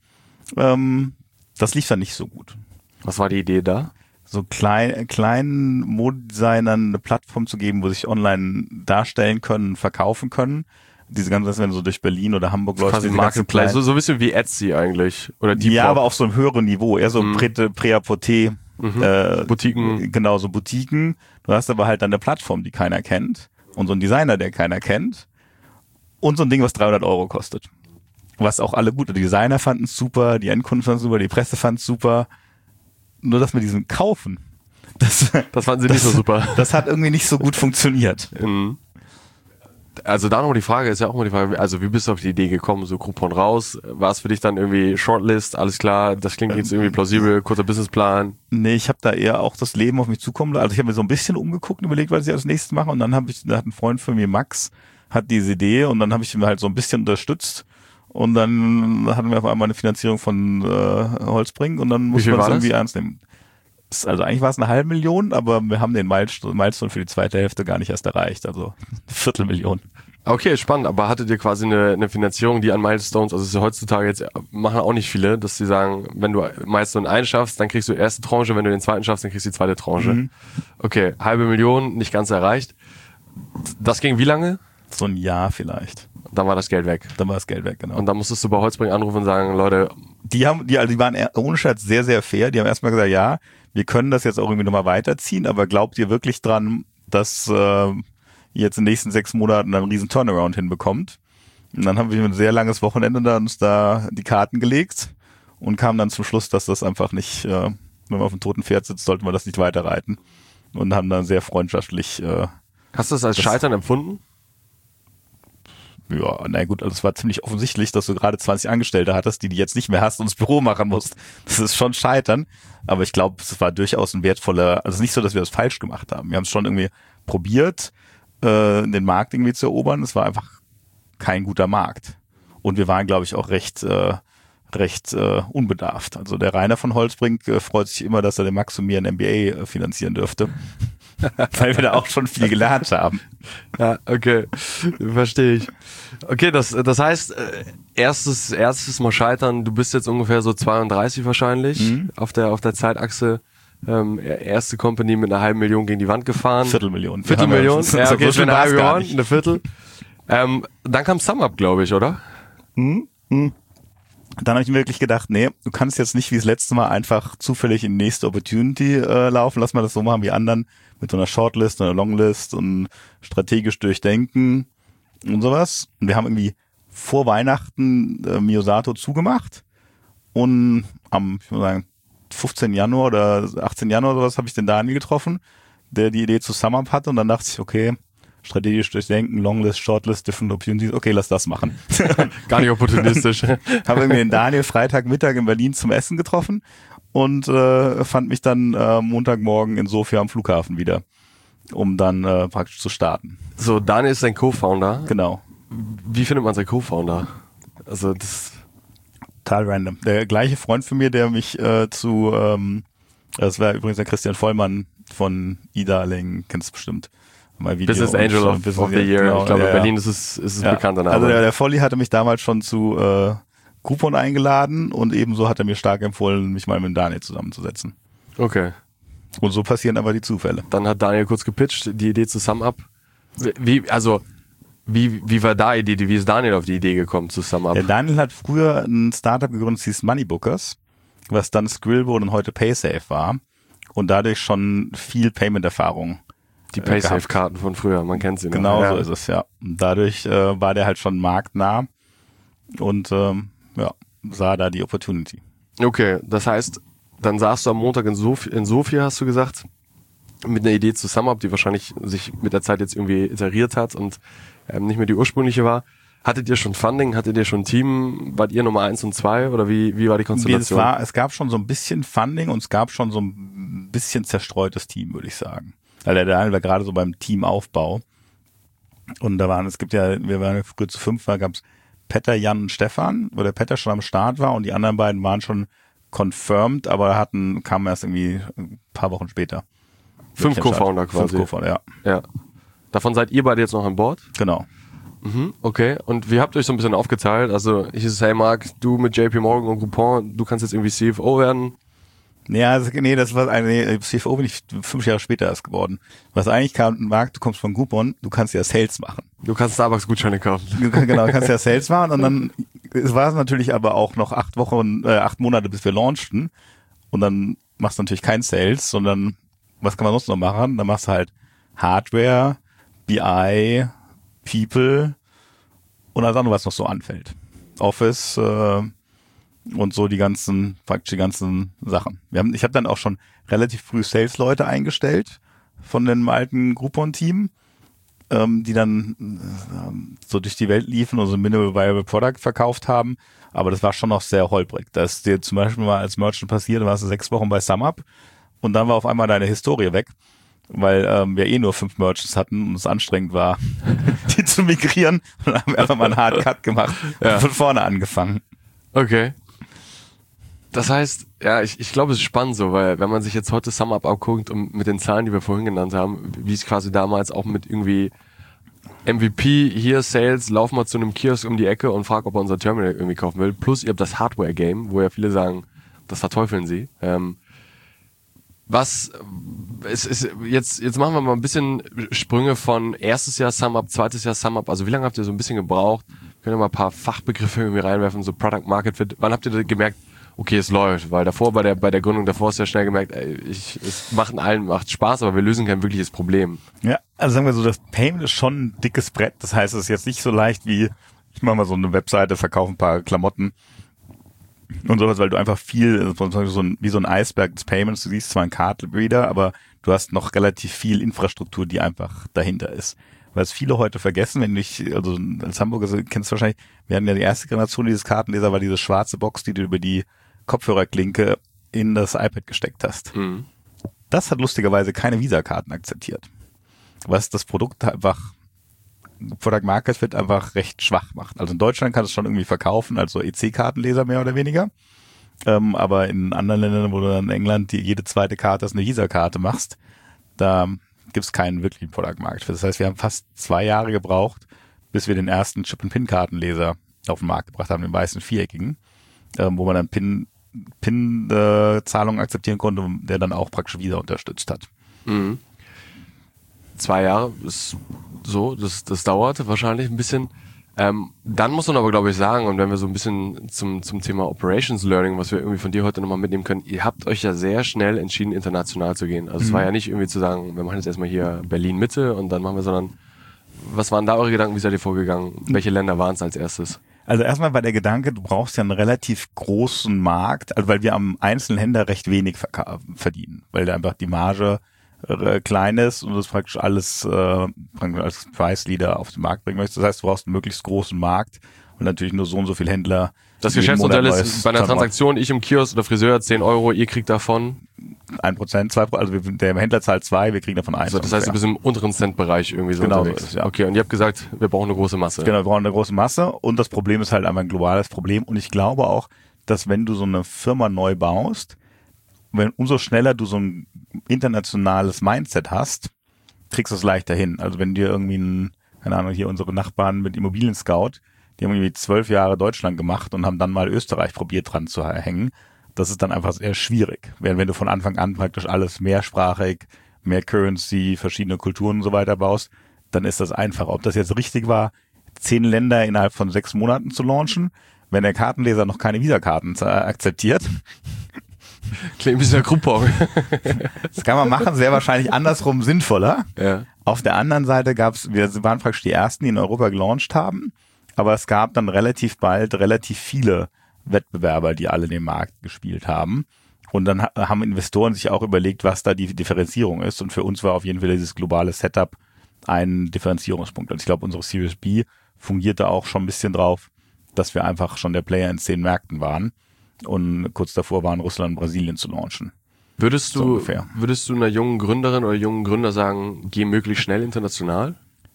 Das lief dann nicht so gut. Was war die Idee da? So kleinen Modedesignern eine Plattform zu geben, wo sie sich online darstellen können, verkaufen können. Diese ganzen, wenn du so durch Berlin oder Hamburg läufst. Quasi Marketplace, so ein bisschen wie Etsy eigentlich. Oder Depop. Ja, aber auf so einem höheren Niveau, eher so Prêt-à-porter. Boutiken. Genau, so Boutiquen. Du hast aber halt dann eine Plattform, die keiner kennt. Und so einen Designer, der keiner kennt. Und so ein Ding, was 300 € kostet. Was auch alle gut, die Designer fanden es super, die Endkunden fanden es super, die Presse fand es super. Nur das mit diesem Kaufen, das fanden sie nicht so super. Das hat irgendwie nicht so gut funktioniert. Also da nochmal die Frage, ist ja auch mal die Frage, also wie bist du auf die Idee gekommen, so Groupon raus? War es für dich dann irgendwie Shortlist, alles klar, das klingt jetzt irgendwie plausibel, kurzer Businessplan? Nee, ich habe da eher auch das Leben auf mich zukommen lassen. Also ich habe mir so ein bisschen umgeguckt und überlegt, was ich als nächstes mache. Und dann da hat ein Freund von mir, Max, hat diese Idee und dann habe ich ihn halt so ein bisschen unterstützt. Und dann hatten wir auf einmal eine Finanzierung von Holzbrink und dann musste man das irgendwie ernst nehmen. Also eigentlich war es 500.000, aber wir haben den Milestone für die zweite Hälfte gar nicht erst erreicht, also 250.000. Okay, spannend, aber hattet ihr quasi eine Finanzierung, die an Milestones, also es ist ja heutzutage jetzt, machen auch nicht viele, dass sie sagen, wenn du Milestone 1 schaffst, dann kriegst du die erste Tranche, wenn du den zweiten schaffst, dann kriegst du die zweite Tranche. Okay, 500.000, nicht ganz erreicht. Das ging wie lange? So ein Jahr vielleicht. Dann war das Geld weg. Dann war das Geld weg, genau. Und dann musstest du bei Holzbrink anrufen und sagen, Leute... Die waren ohne Scherz sehr, sehr fair. Die haben erstmal gesagt, ja, wir können das jetzt auch irgendwie nochmal weiterziehen, aber glaubt ihr wirklich dran, dass ihr jetzt in den nächsten 6 Monaten einen riesen Turnaround hinbekommt? Und dann haben wir ein sehr langes Wochenende uns da die Karten gelegt und kamen dann zum Schluss, dass das einfach nicht, wenn man auf dem toten Pferd sitzt, sollten wir das nicht weiterreiten. Und haben dann sehr freundschaftlich... Hast du das als Scheitern empfunden? Ja, na gut, also es war ziemlich offensichtlich, dass du gerade 20 Angestellte hattest, die jetzt nicht mehr hast und das Büro machen musst. Das ist schon Scheitern, aber ich glaube, es war durchaus ein wertvoller, also nicht so, dass wir das falsch gemacht haben. Wir haben es schon irgendwie probiert, den Markt irgendwie zu erobern. Es war einfach kein guter Markt. Und wir waren, glaube ich, auch recht unbedarft. Also der Rainer von Holzbrink freut sich immer, dass er den Max und mir ein MBA finanzieren dürfte. Weil wir da auch schon viel gelernt haben. Ja, okay. Verstehe ich. Okay, das heißt, erstes Mal scheitern, du bist jetzt ungefähr so 32 wahrscheinlich auf der Zeitachse. Erste Company mit 500.000 gegen die Wand gefahren. Viertelmillion. Ja, okay, so eine Viertel. Dann kam SumUp, glaube ich, oder? Dann habe ich mir wirklich gedacht, nee, du kannst jetzt nicht wie das letzte Mal einfach zufällig in die nächste Opportunity laufen. Lass mal das so machen wie anderen mit so einer Shortlist, einer Longlist und strategisch durchdenken und sowas. Und wir haben irgendwie vor Weihnachten Miosato zugemacht und am, ich muss sagen, 15. Januar oder 18. Januar oder sowas habe ich den Daniel getroffen, der die Idee zu SumUp hatte und dann dachte ich, okay, strategisch durchdenken, Longlist, Shortlist, Different Opportunities, okay, lass das machen. Gar nicht opportunistisch. Habe irgendwie den Daniel Freitagmittag in Berlin zum Essen getroffen und fand mich dann Montagmorgen in Sofia am Flughafen wieder, um dann praktisch zu starten. So, Daniel ist dein Co-Founder. Genau. Wie findet man seinen Co-Founder? Also das... Total random. Der gleiche Freund von mir, der mich das war übrigens der Christian Vollmann von eDarling, kennst du bestimmt. Business Angel of the Year. Genau, ich glaube, in Berlin ist es bekannter Name. Also der Volli hatte mich damals schon zu Groupon eingeladen und ebenso hat er mir stark empfohlen, mich mal mit Daniel zusammenzusetzen. Okay. Und so passieren aber die Zufälle. Dann hat Daniel kurz gepitcht, die Idee zu SumUp. Wie war da die Idee? Wie ist Daniel auf die Idee gekommen zu SumUp? Der Daniel hat früher ein Startup gegründet, das hieß Moneybookers, was dann Skrill wurde und heute PaySafe war und dadurch schon viel Payment-Erfahrung. Die PaySafe-Karten von früher, man kennt sie noch. Genau, so ist es, ja. Und dadurch war der halt schon marktnah und sah da die Opportunity. Okay, das heißt, dann saßt du am Montag in Sofia, hast du gesagt, mit einer Idee zu SumUp, die wahrscheinlich sich mit der Zeit jetzt irgendwie iteriert hat und nicht mehr die ursprüngliche war. Hattet ihr schon Funding? Hattet ihr schon ein Team? Wart ihr Nummer 1 und 2 oder wie war die Konstellation? Es gab schon so ein bisschen Funding und es gab schon so ein bisschen zerstreutes Team, würde ich sagen. Weil der Daniel war gerade so beim Teamaufbau. Und wir waren früher zu 5, gab es Petter, Jan und Stefan, wo der Petter schon am Start war und die anderen beiden waren schon confirmed, aber kamen erst irgendwie ein paar Wochen später. 5 Co-Founder quasi. 5 Co-Founder, ja. Davon seid ihr beide jetzt noch an Bord? Genau. Mhm, okay. Und wie habt ihr euch so ein bisschen aufgeteilt? Also ich ist, hey Marc, du mit JP Morgan und Groupon, du kannst jetzt irgendwie CFO werden. Ja, CFO bin ich 5 Jahre später erst geworden. Was eigentlich kam, Marc, du kommst von Groupon, du kannst ja Sales machen. Du kannst Starbucks-Gutscheine kaufen. Genau, du kannst ja Sales machen und dann war es natürlich aber auch noch 8 Monate, bis wir launchten. Und dann machst du natürlich kein Sales, sondern was kann man sonst noch machen? Dann machst du halt Hardware, BI, People und alles andere, was noch so anfällt. Office und so die ganzen Sachen. Ich habe dann auch schon relativ früh Sales-Leute eingestellt von dem alten Groupon-Team, die dann so durch die Welt liefen und so ein Minimal Viable Product verkauft haben. Aber das war schon noch sehr holprig. Das ist dir zum Beispiel mal als Merchant passiert, da warst du 6 Wochen bei SumUp und dann war auf einmal deine Historie weg, weil wir nur 5 Merchants hatten und es anstrengend war, die zu migrieren. Und dann haben wir einfach mal einen Hard Cut gemacht und von vorne angefangen. Okay. Das heißt, ja, ich glaube, es ist spannend so, weil wenn man sich jetzt heute SumUp anguckt und mit den Zahlen, die wir vorhin genannt haben, wie es quasi damals auch mit irgendwie MVP, hier Sales, lauf mal zu einem Kiosk um die Ecke und frag, ob er unser Terminal irgendwie kaufen will. Plus ihr habt das Hardware-Game, wo ja viele sagen, das verteufeln sie. Jetzt machen wir mal ein bisschen Sprünge von erstes Jahr SumUp, zweites Jahr SumUp. Also wie lange habt ihr so ein bisschen gebraucht? Könnt ihr mal ein paar Fachbegriffe irgendwie reinwerfen, so Product Market Fit. Wann habt ihr gemerkt, okay, es läuft? Weil davor, bei der Gründung davor hast du ja schnell gemerkt, es macht Spaß, aber wir lösen kein wirkliches Problem. Ja, also sagen wir so, das Payment ist schon ein dickes Brett. Das heißt, es ist jetzt nicht so leicht wie, ich mache mal so eine Webseite, verkaufe ein paar Klamotten und sowas, weil du einfach wie so ein Eisberg des Payments, du siehst zwar einen Card Reader, aber du hast noch relativ viel Infrastruktur, die einfach dahinter ist. Was viele heute vergessen, also als Hamburger kennst du wahrscheinlich, wir hatten ja die erste Generation dieses Kartenleser, war diese schwarze Box, die du über die Kopfhörerklinke in das iPad gesteckt hast. Mhm. Das hat lustigerweise keine Visa-Karten akzeptiert. Was das Product Market Fit einfach recht schwach macht. Also in Deutschland kann es schon irgendwie verkaufen, also EC-Kartenleser mehr oder weniger. Aber in anderen Ländern, wo du dann in England jede zweite Karte als eine Visa-Karte machst, da gibt es keinen wirklichen Product Market Fit. Das heißt, wir haben fast 2 Jahre gebraucht, bis wir den ersten Chip-and-Pin-Kartenleser auf den Markt gebracht haben, den weißen viereckigen, wo man dann PIN-Zahlungen akzeptieren konnte, der dann auch praktisch Visa unterstützt hat. Mhm. 2 Jahre ist so, das dauert wahrscheinlich ein bisschen. Dann muss man aber, glaube ich, sagen, und wenn wir so ein bisschen zum Thema Operations Learning, was wir irgendwie von dir heute nochmal mitnehmen können, ihr habt euch ja sehr schnell entschieden, international zu gehen. Also es war ja nicht irgendwie zu sagen, wir machen jetzt erstmal hier Berlin-Mitte und dann machen wir, sondern was waren da eure Gedanken, wie seid ihr vorgegangen? Welche Länder waren es als erstes? Also erstmal war der Gedanke, du brauchst ja einen relativ großen Markt, also weil wir am einzelnen Händler recht wenig verdienen, weil da einfach die Marge klein ist und das praktisch alles als Price Leader auf den Markt bringen möchtest. Das heißt, du brauchst einen möglichst großen Markt und natürlich nur so und so viel Händler. Das Geschäftsmodell ist bei einer Transaktion, ich im Kiosk oder Friseur 10 Euro, ihr kriegt davon 1%, 2%, also der Händler zahlt 2, wir kriegen davon 1. Also das heißt, du bist im unteren Cent-Bereich irgendwie so genau unterwegs. So ist, ja. Okay, und ihr habt gesagt, wir brauchen eine große Masse. Genau, wir brauchen eine große Masse und das Problem ist halt einfach ein globales Problem und ich glaube auch, dass wenn du so eine Firma neu baust, umso schneller du so ein internationales Mindset hast, kriegst du es leichter hin. Also wenn dir irgendwie keine Ahnung, hier unsere Nachbarn mit Immobilien Scout, die haben irgendwie 12 Jahre Deutschland gemacht und haben dann mal Österreich probiert dran zu hängen. Das ist dann einfach sehr schwierig. Wenn du von Anfang an praktisch alles mehrsprachig, mehr Currency, verschiedene Kulturen und so weiter baust, dann ist das einfach. Ob das jetzt richtig war, 10 Länder innerhalb von 6 Monaten zu launchen, wenn der Kartenleser noch keine Visakarten akzeptiert. Klingt ein bisschen Groupon. Das kann man machen, sehr wahrscheinlich andersrum sinnvoller. Ja. Auf der anderen Seite wir waren praktisch die ersten, die in Europa gelauncht haben, aber es gab dann relativ bald relativ viele Wettbewerber, die alle den Markt gespielt haben. Und dann haben Investoren sich auch überlegt, was da die Differenzierung ist. Und für uns war auf jeden Fall dieses globale Setup ein Differenzierungspunkt. Also ich glaube, unsere Series B fungierte auch schon ein bisschen drauf, dass wir einfach schon der Player in 10 Märkten waren und kurz davor waren, Russland und Brasilien zu launchen. Würdest du einer jungen Gründerin oder jungen Gründer sagen, geh möglichst schnell international?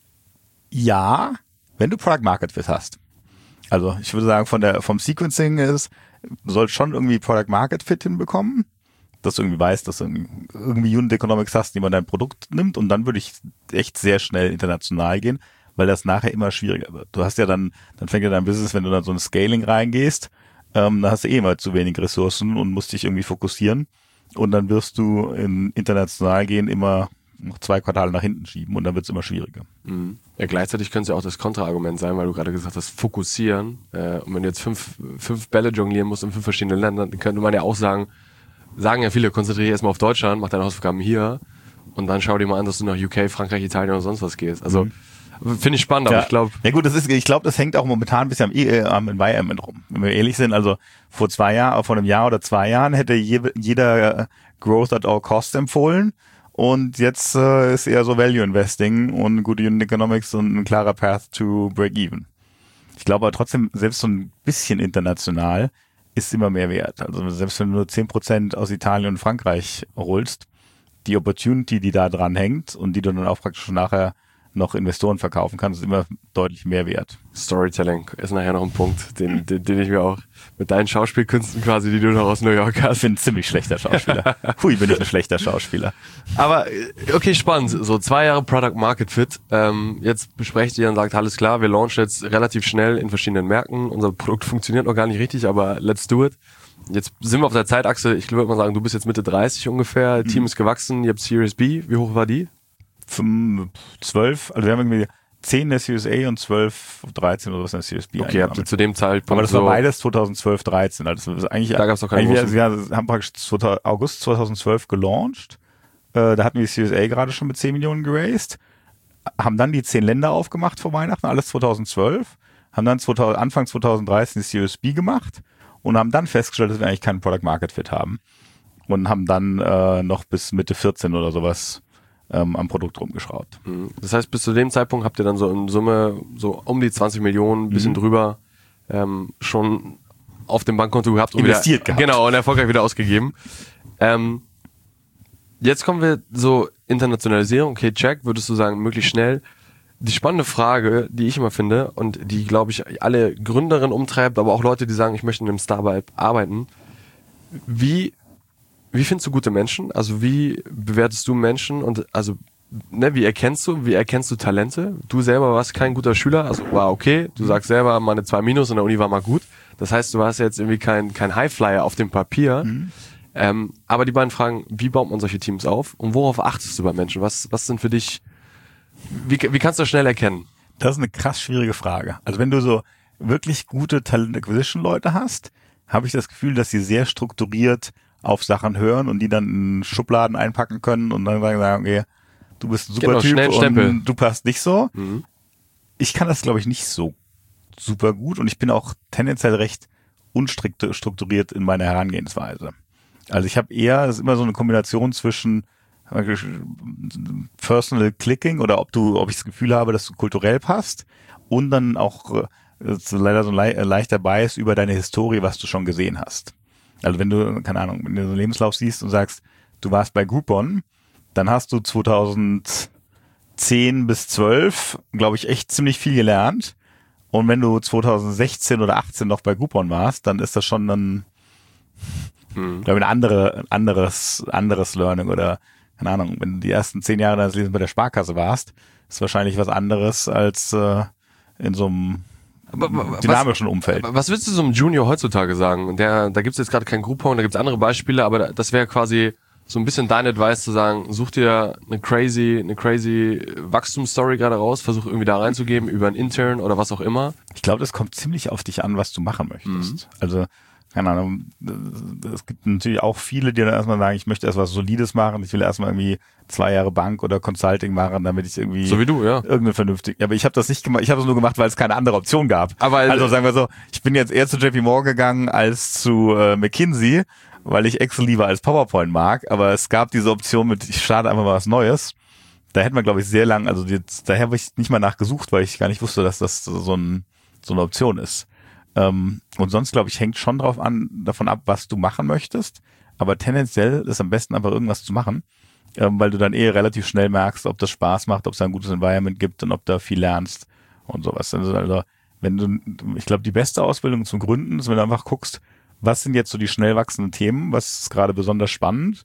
Ja, wenn du Product Market Fit hast. Also ich würde sagen, vom Sequencing ist, du sollst schon irgendwie Product Market Fit hinbekommen, dass du irgendwie weißt, dass du irgendwie Unit Economics hast, die man dein Produkt nimmt, und dann würde ich echt sehr schnell international gehen, weil das nachher immer schwieriger wird. Du hast ja dann fängt ja dein Business, wenn du dann so ein Scaling reingehst, dann hast du immer zu wenig Ressourcen und musst dich irgendwie fokussieren, und dann wirst du in international gehen immer noch 2 Quartale nach hinten schieben, und dann wird es immer schwieriger. Mhm. Ja, gleichzeitig könnte es ja auch das Kontraargument sein, weil du gerade gesagt hast, fokussieren. Und wenn du jetzt fünf Bälle jonglieren musst in 5 verschiedenen Ländern, dann könnte man ja auch sagen ja viele, konzentriere dich erstmal auf Deutschland, mach deine Hausaufgaben hier und dann schau dir mal an, dass du nach UK, Frankreich, Italien oder sonst was gehst. Also finde ich spannend, aber ich glaube... Ja gut, ich glaube, das hängt auch momentan ein bisschen am Environment rum. Wenn wir ehrlich sind, also vor einem Jahr oder 2 Jahren hätte jeder Growth at all costs empfohlen. Und jetzt ist eher so Value Investing und gute Unit Economics und ein klarer Path to Break Even. Ich glaube aber trotzdem, selbst so ein bisschen international ist immer mehr wert. Also selbst wenn du nur 10% aus Italien und Frankreich holst, die Opportunity, die da dran hängt und die du dann auch praktisch nachher noch Investoren verkaufen kannst, ist immer deutlich mehr wert. Storytelling ist nachher noch ein Punkt, den ich mir auch mit deinen Schauspielkünsten quasi, die du noch aus New York hast. Ich bin ein ziemlich schlechter Schauspieler. Hui, bin ich ein schlechter Schauspieler. Aber okay, spannend. So 2 Jahre Product Market Fit. Jetzt besprecht ihr und sagt, alles klar, wir launchen jetzt relativ schnell in verschiedenen Märkten. Unser Produkt funktioniert noch gar nicht richtig, aber let's do it. Jetzt sind wir auf der Zeitachse. Ich würde mal sagen, du bist jetzt Mitte 30 ungefähr. Team ist gewachsen. Ihr habt Series B. Wie hoch war die? 12, also wir haben irgendwie 10 in der Series A und 12, 13 oder was in der Series B. Okay, habt ihr zu dem Zeitpunkt aber das war beides 2012, 13. Also das ist eigentlich, da gab's doch keine wir haben praktisch August 2012 gelauncht. Da hatten wir die Series A gerade schon mit 10 Millionen geraced. Haben dann die 10 Länder aufgemacht vor Weihnachten, alles 2012. Haben dann Anfang 2013 die Series B gemacht und haben dann festgestellt, dass wir eigentlich keinen Product Market Fit haben. Und haben dann noch bis Mitte 14 oder sowas am Produkt rumgeschraubt. Das heißt, bis zu dem Zeitpunkt habt ihr dann so in Summe so um die 20 Millionen, bisschen drüber, schon auf dem Bankkonto gehabt und investiert gehabt. Genau, und erfolgreich wieder ausgegeben. Jetzt kommen wir so Internationalisierung, okay, check, würdest du sagen, möglichst schnell. Die spannende Frage, die ich immer finde und die, glaube ich, alle Gründerinnen umtreibt, aber auch Leute, die sagen, ich möchte in einem Startup arbeiten, wie findest du gute Menschen? Also wie bewertest du Menschen und also wie erkennst du Talente? Du selber warst kein guter Schüler, also war okay, du sagst selber, meine 2 Minus in der Uni war mal gut. Das heißt, du warst jetzt irgendwie kein Highflyer auf dem Papier. Aber die beiden Fragen, wie baut man solche Teams auf und worauf achtest du bei Menschen? Was sind für dich, wie kannst du das schnell erkennen? Das ist eine krass schwierige Frage. Also wenn du so wirklich gute Talent Acquisition Leute hast, habe ich das Gefühl, dass sie sehr strukturiert auf Sachen hören und die dann in Schubladen einpacken können und dann sagen, okay, du bist ein super Typ und du passt nicht so. Ich kann das, glaube ich, nicht so super gut und ich bin auch tendenziell recht unstrukturiert in meiner Herangehensweise. Also ich habe das ist immer so eine Kombination zwischen Personal Clicking oder ob ich das Gefühl habe, dass du kulturell passt und dann auch leider so ein leichter Bias über deine Historie, was du schon gesehen hast. Also wenn du, keine Ahnung, wenn du so einen Lebenslauf siehst und sagst, du warst bei Groupon, dann hast du 2010 bis 12, glaube ich, echt ziemlich viel gelernt. Und wenn du 2016 oder 18 noch bei Groupon warst, dann ist das schon glaube ich, ein anderes Learning oder, keine Ahnung, wenn du die ersten 10 Jahre deines Lebens bei der Sparkasse warst, ist wahrscheinlich was anderes als in so einem dynamischen Umfeld. Was willst du so einem Junior heutzutage sagen? Da gibt's jetzt gerade kein Groupon, da gibt's andere Beispiele, aber das wäre quasi so ein bisschen dein Advice zu sagen, such dir eine crazy Wachstumsstory gerade raus, versuch irgendwie da reinzugeben über einen Intern oder was auch immer. Ich glaube, das kommt ziemlich auf dich an, was du machen möchtest. Also, keine Ahnung, es gibt natürlich auch viele, die dann erstmal sagen, ich möchte erst was Solides machen, ich will erstmal irgendwie 2 Jahre Bank oder Consulting machen, damit ich irgendwie so wie du, ja, irgendeine vernünftige. Aber ich habe das nicht gemacht, ich habe es nur gemacht, weil es keine andere Option gab. Aber also sagen wir so, ich bin jetzt eher zu JP Morgan gegangen als zu McKinsey, weil ich Excel lieber als PowerPoint mag, aber es gab diese Option mit, ich starte einfach mal was Neues da hätten wir, glaube ich, sehr lang, also daher habe ich nicht mal nachgesucht, weil ich gar nicht wusste, dass das so eine Option ist. Und sonst, glaube ich, hängt schon davon ab, was du machen möchtest. Aber tendenziell ist am besten einfach irgendwas zu machen, weil du dann relativ schnell merkst, ob das Spaß macht, ob es ein gutes Environment gibt und ob du viel lernst und sowas. Also ich glaube, die beste Ausbildung zum Gründen ist, wenn du einfach guckst, was sind jetzt so die schnell wachsenden Themen, was ist gerade besonders spannend.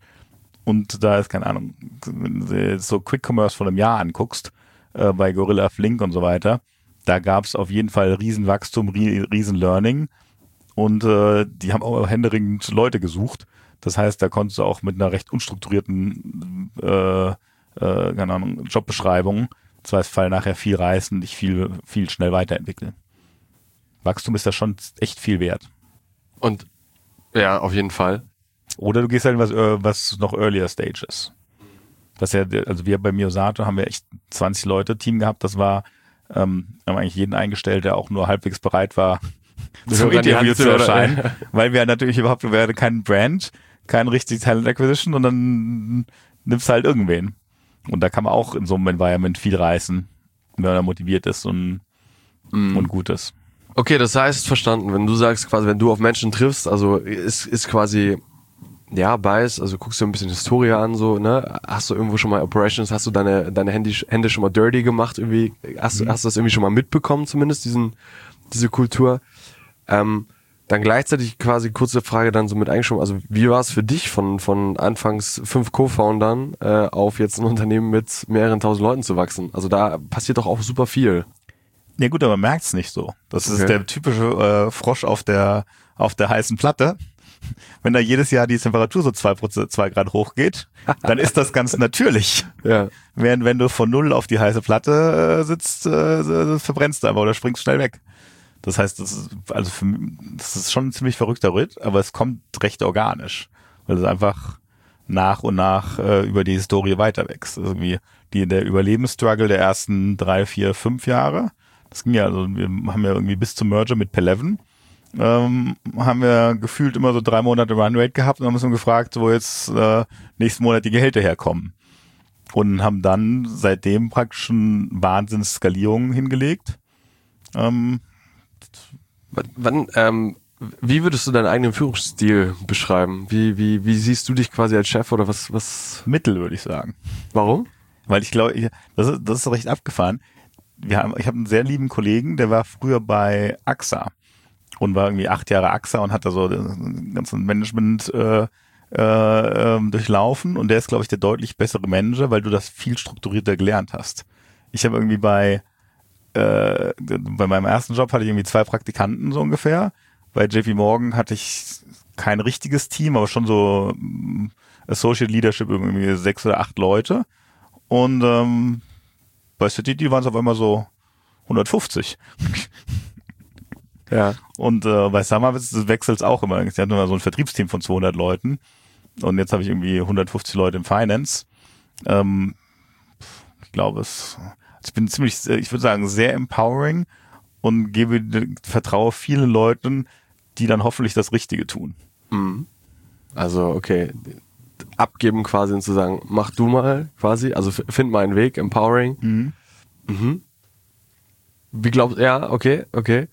Und da ist, keine Ahnung, wenn du so Quick Commerce von einem Jahr anguckst, bei Gorilla Flink und so weiter, da gab es auf jeden Fall Riesenwachstum, Riesen-Learning und die haben auch händeringend Leute gesucht. Das heißt, da konntest du auch mit einer recht unstrukturierten keine Ahnung, Jobbeschreibung, Zweifelsfall nachher viel reißen, dich viel, viel schnell weiterentwickeln. Wachstum ist da schon echt viel wert. Und ja, auf jeden Fall. Oder du gehst halt was noch earlier Stage ist. Das ja, also wir bei Miosato haben wir echt 20 Leute Team gehabt. Das war, haben eigentlich jeden eingestellt, der auch nur halbwegs bereit war, zum Interview zu erscheinen. Ja. Weil wir natürlich wir hatten keinen Brand, kein richtig Talent Acquisition und dann nimmst du halt irgendwen. Und da kann man auch in so einem Environment viel reißen, wenn man motiviert ist und gut ist. Okay, das heißt, verstanden, wenn du sagst quasi, wenn du auf Menschen triffst, also ist quasi, ja, Bias, also guckst du ein bisschen Historie an, so, ne? Hast du irgendwo schon mal Operations, hast du deine Hände schon mal dirty gemacht, irgendwie, hast du das irgendwie schon mal mitbekommen, zumindest, diese Kultur? Dann gleichzeitig quasi kurze Frage dann so mit eingeschoben, also wie war es für dich von anfangs 5 Co-Foundern auf jetzt ein Unternehmen mit mehreren tausend Leuten zu wachsen? Also da passiert doch auch super viel. Ja gut, aber man merkt es nicht so. Das ist der typische Frosch auf der heißen Platte. Wenn da jedes Jahr die Temperatur so 2 Grad hochgeht, dann ist das ganz natürlich. Ja. Während wenn du von 0 auf die heiße Platte sitzt, verbrennst du einfach oder springst schnell weg. Das heißt, das ist schon ein ziemlich verrückter Ritt, aber es kommt recht organisch, weil es einfach nach und nach über die Historie weiter wächst. Also irgendwie der Überlebensstruggle der ersten 3, 4, 5 Jahre. Das ging ja, also wir haben ja irgendwie bis zum Merger mit Peleven haben wir gefühlt immer so 3 Monate Runrate gehabt und haben uns gefragt, wo jetzt nächsten Monat die Gehälter herkommen. Und haben dann seitdem praktisch eine Wahnsinnsskalierung hingelegt. Wie würdest du deinen eigenen Führungsstil beschreiben? Wie siehst du dich quasi als Chef oder was? Mittel, würde ich sagen. Warum? Weil ich glaube, das ist recht abgefahren. Ich habe einen sehr lieben Kollegen, der war früher bei AXA und war irgendwie 8 Jahre AXA und hat da so den ganzen Management durchlaufen und der ist, glaube ich, der deutlich bessere Manager, weil du das viel strukturierter gelernt hast. Ich habe irgendwie bei meinem ersten Job hatte ich irgendwie 2 Praktikanten so ungefähr. Bei JP Morgan hatte ich kein richtiges Team, aber schon so Associate Leadership irgendwie 6 oder 8 Leute. Und bei Citi waren es auf einmal so 150. Ja. Und bei Summerwitz wechselt es auch immer. Ich hatte immer so ein Vertriebsteam von 200 Leuten. Und jetzt habe ich irgendwie 150 Leute im Finance. Ich glaube, ich bin ziemlich, ich würde sagen, sehr empowering und vertraue vielen Leuten, die dann hoffentlich das Richtige tun. Mhm. Also, okay. Abgeben quasi und zu sagen, mach du mal quasi, also find mal einen Weg, empowering. Mhm. Mhm. Wie glaubst du, ja, okay.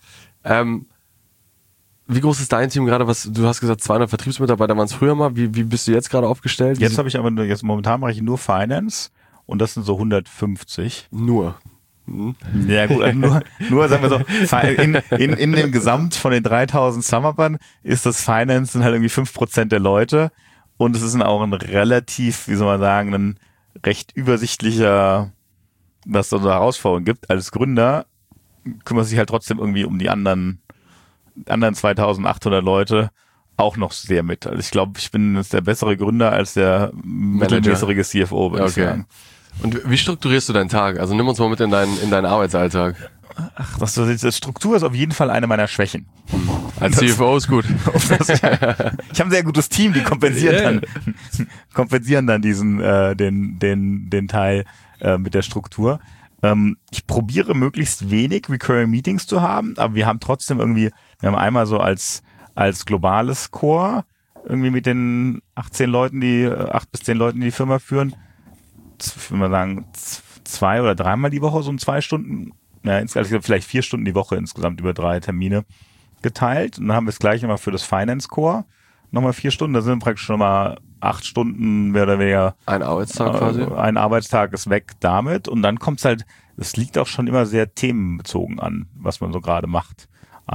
Wie groß ist dein Team gerade? Du hast gesagt, 200 Vertriebsmitarbeiter waren es früher mal. Wie bist du jetzt gerade aufgestellt? Jetzt habe ich aber momentan mache ich nur Finance und das sind so 150. Nur. Mhm. Ja gut, also nur sagen wir so, in dem Gesamt von den 3000 Summerbern ist das Finance sind halt irgendwie 5% der Leute und es ist auch ein relativ, wie soll man sagen, ein recht übersichtlicher, was da so Herausforderungen gibt. Als Gründer kümmert sich halt trotzdem irgendwie um die anderen 2800 Leute auch noch sehr mit. Also ich glaube, ich bin jetzt der bessere Gründer als der mittelmäßige CFO, würde ich sagen. Und wie strukturierst du deinen Tag? Also nimm uns mal mit in deinen Arbeitsalltag. Ach, die Struktur ist auf jeden Fall eine meiner Schwächen. Als CFO ist gut. Ich habe ein sehr gutes Team, die kompensieren dann diesen den Teil mit der Struktur. Ich probiere möglichst wenig Recurring Meetings zu haben, aber wir haben trotzdem wir haben einmal so als globales Core irgendwie mit den 8 bis 10 Leuten, die die Firma führen. wenn wir sagen, 2 oder 3-mal die Woche so ein 2 Stunden, insgesamt vielleicht 4 Stunden die Woche insgesamt über 3 Termine geteilt. Und dann haben wir es gleich nochmal für das Finance Core nochmal 4 Stunden. Da sind praktisch nochmal 8 Stunden mehr oder weniger. Ein Arbeitstag quasi? Ein Arbeitstag ist weg damit. Und dann kommt's halt, es liegt auch schon immer sehr themenbezogen an, was man so gerade macht.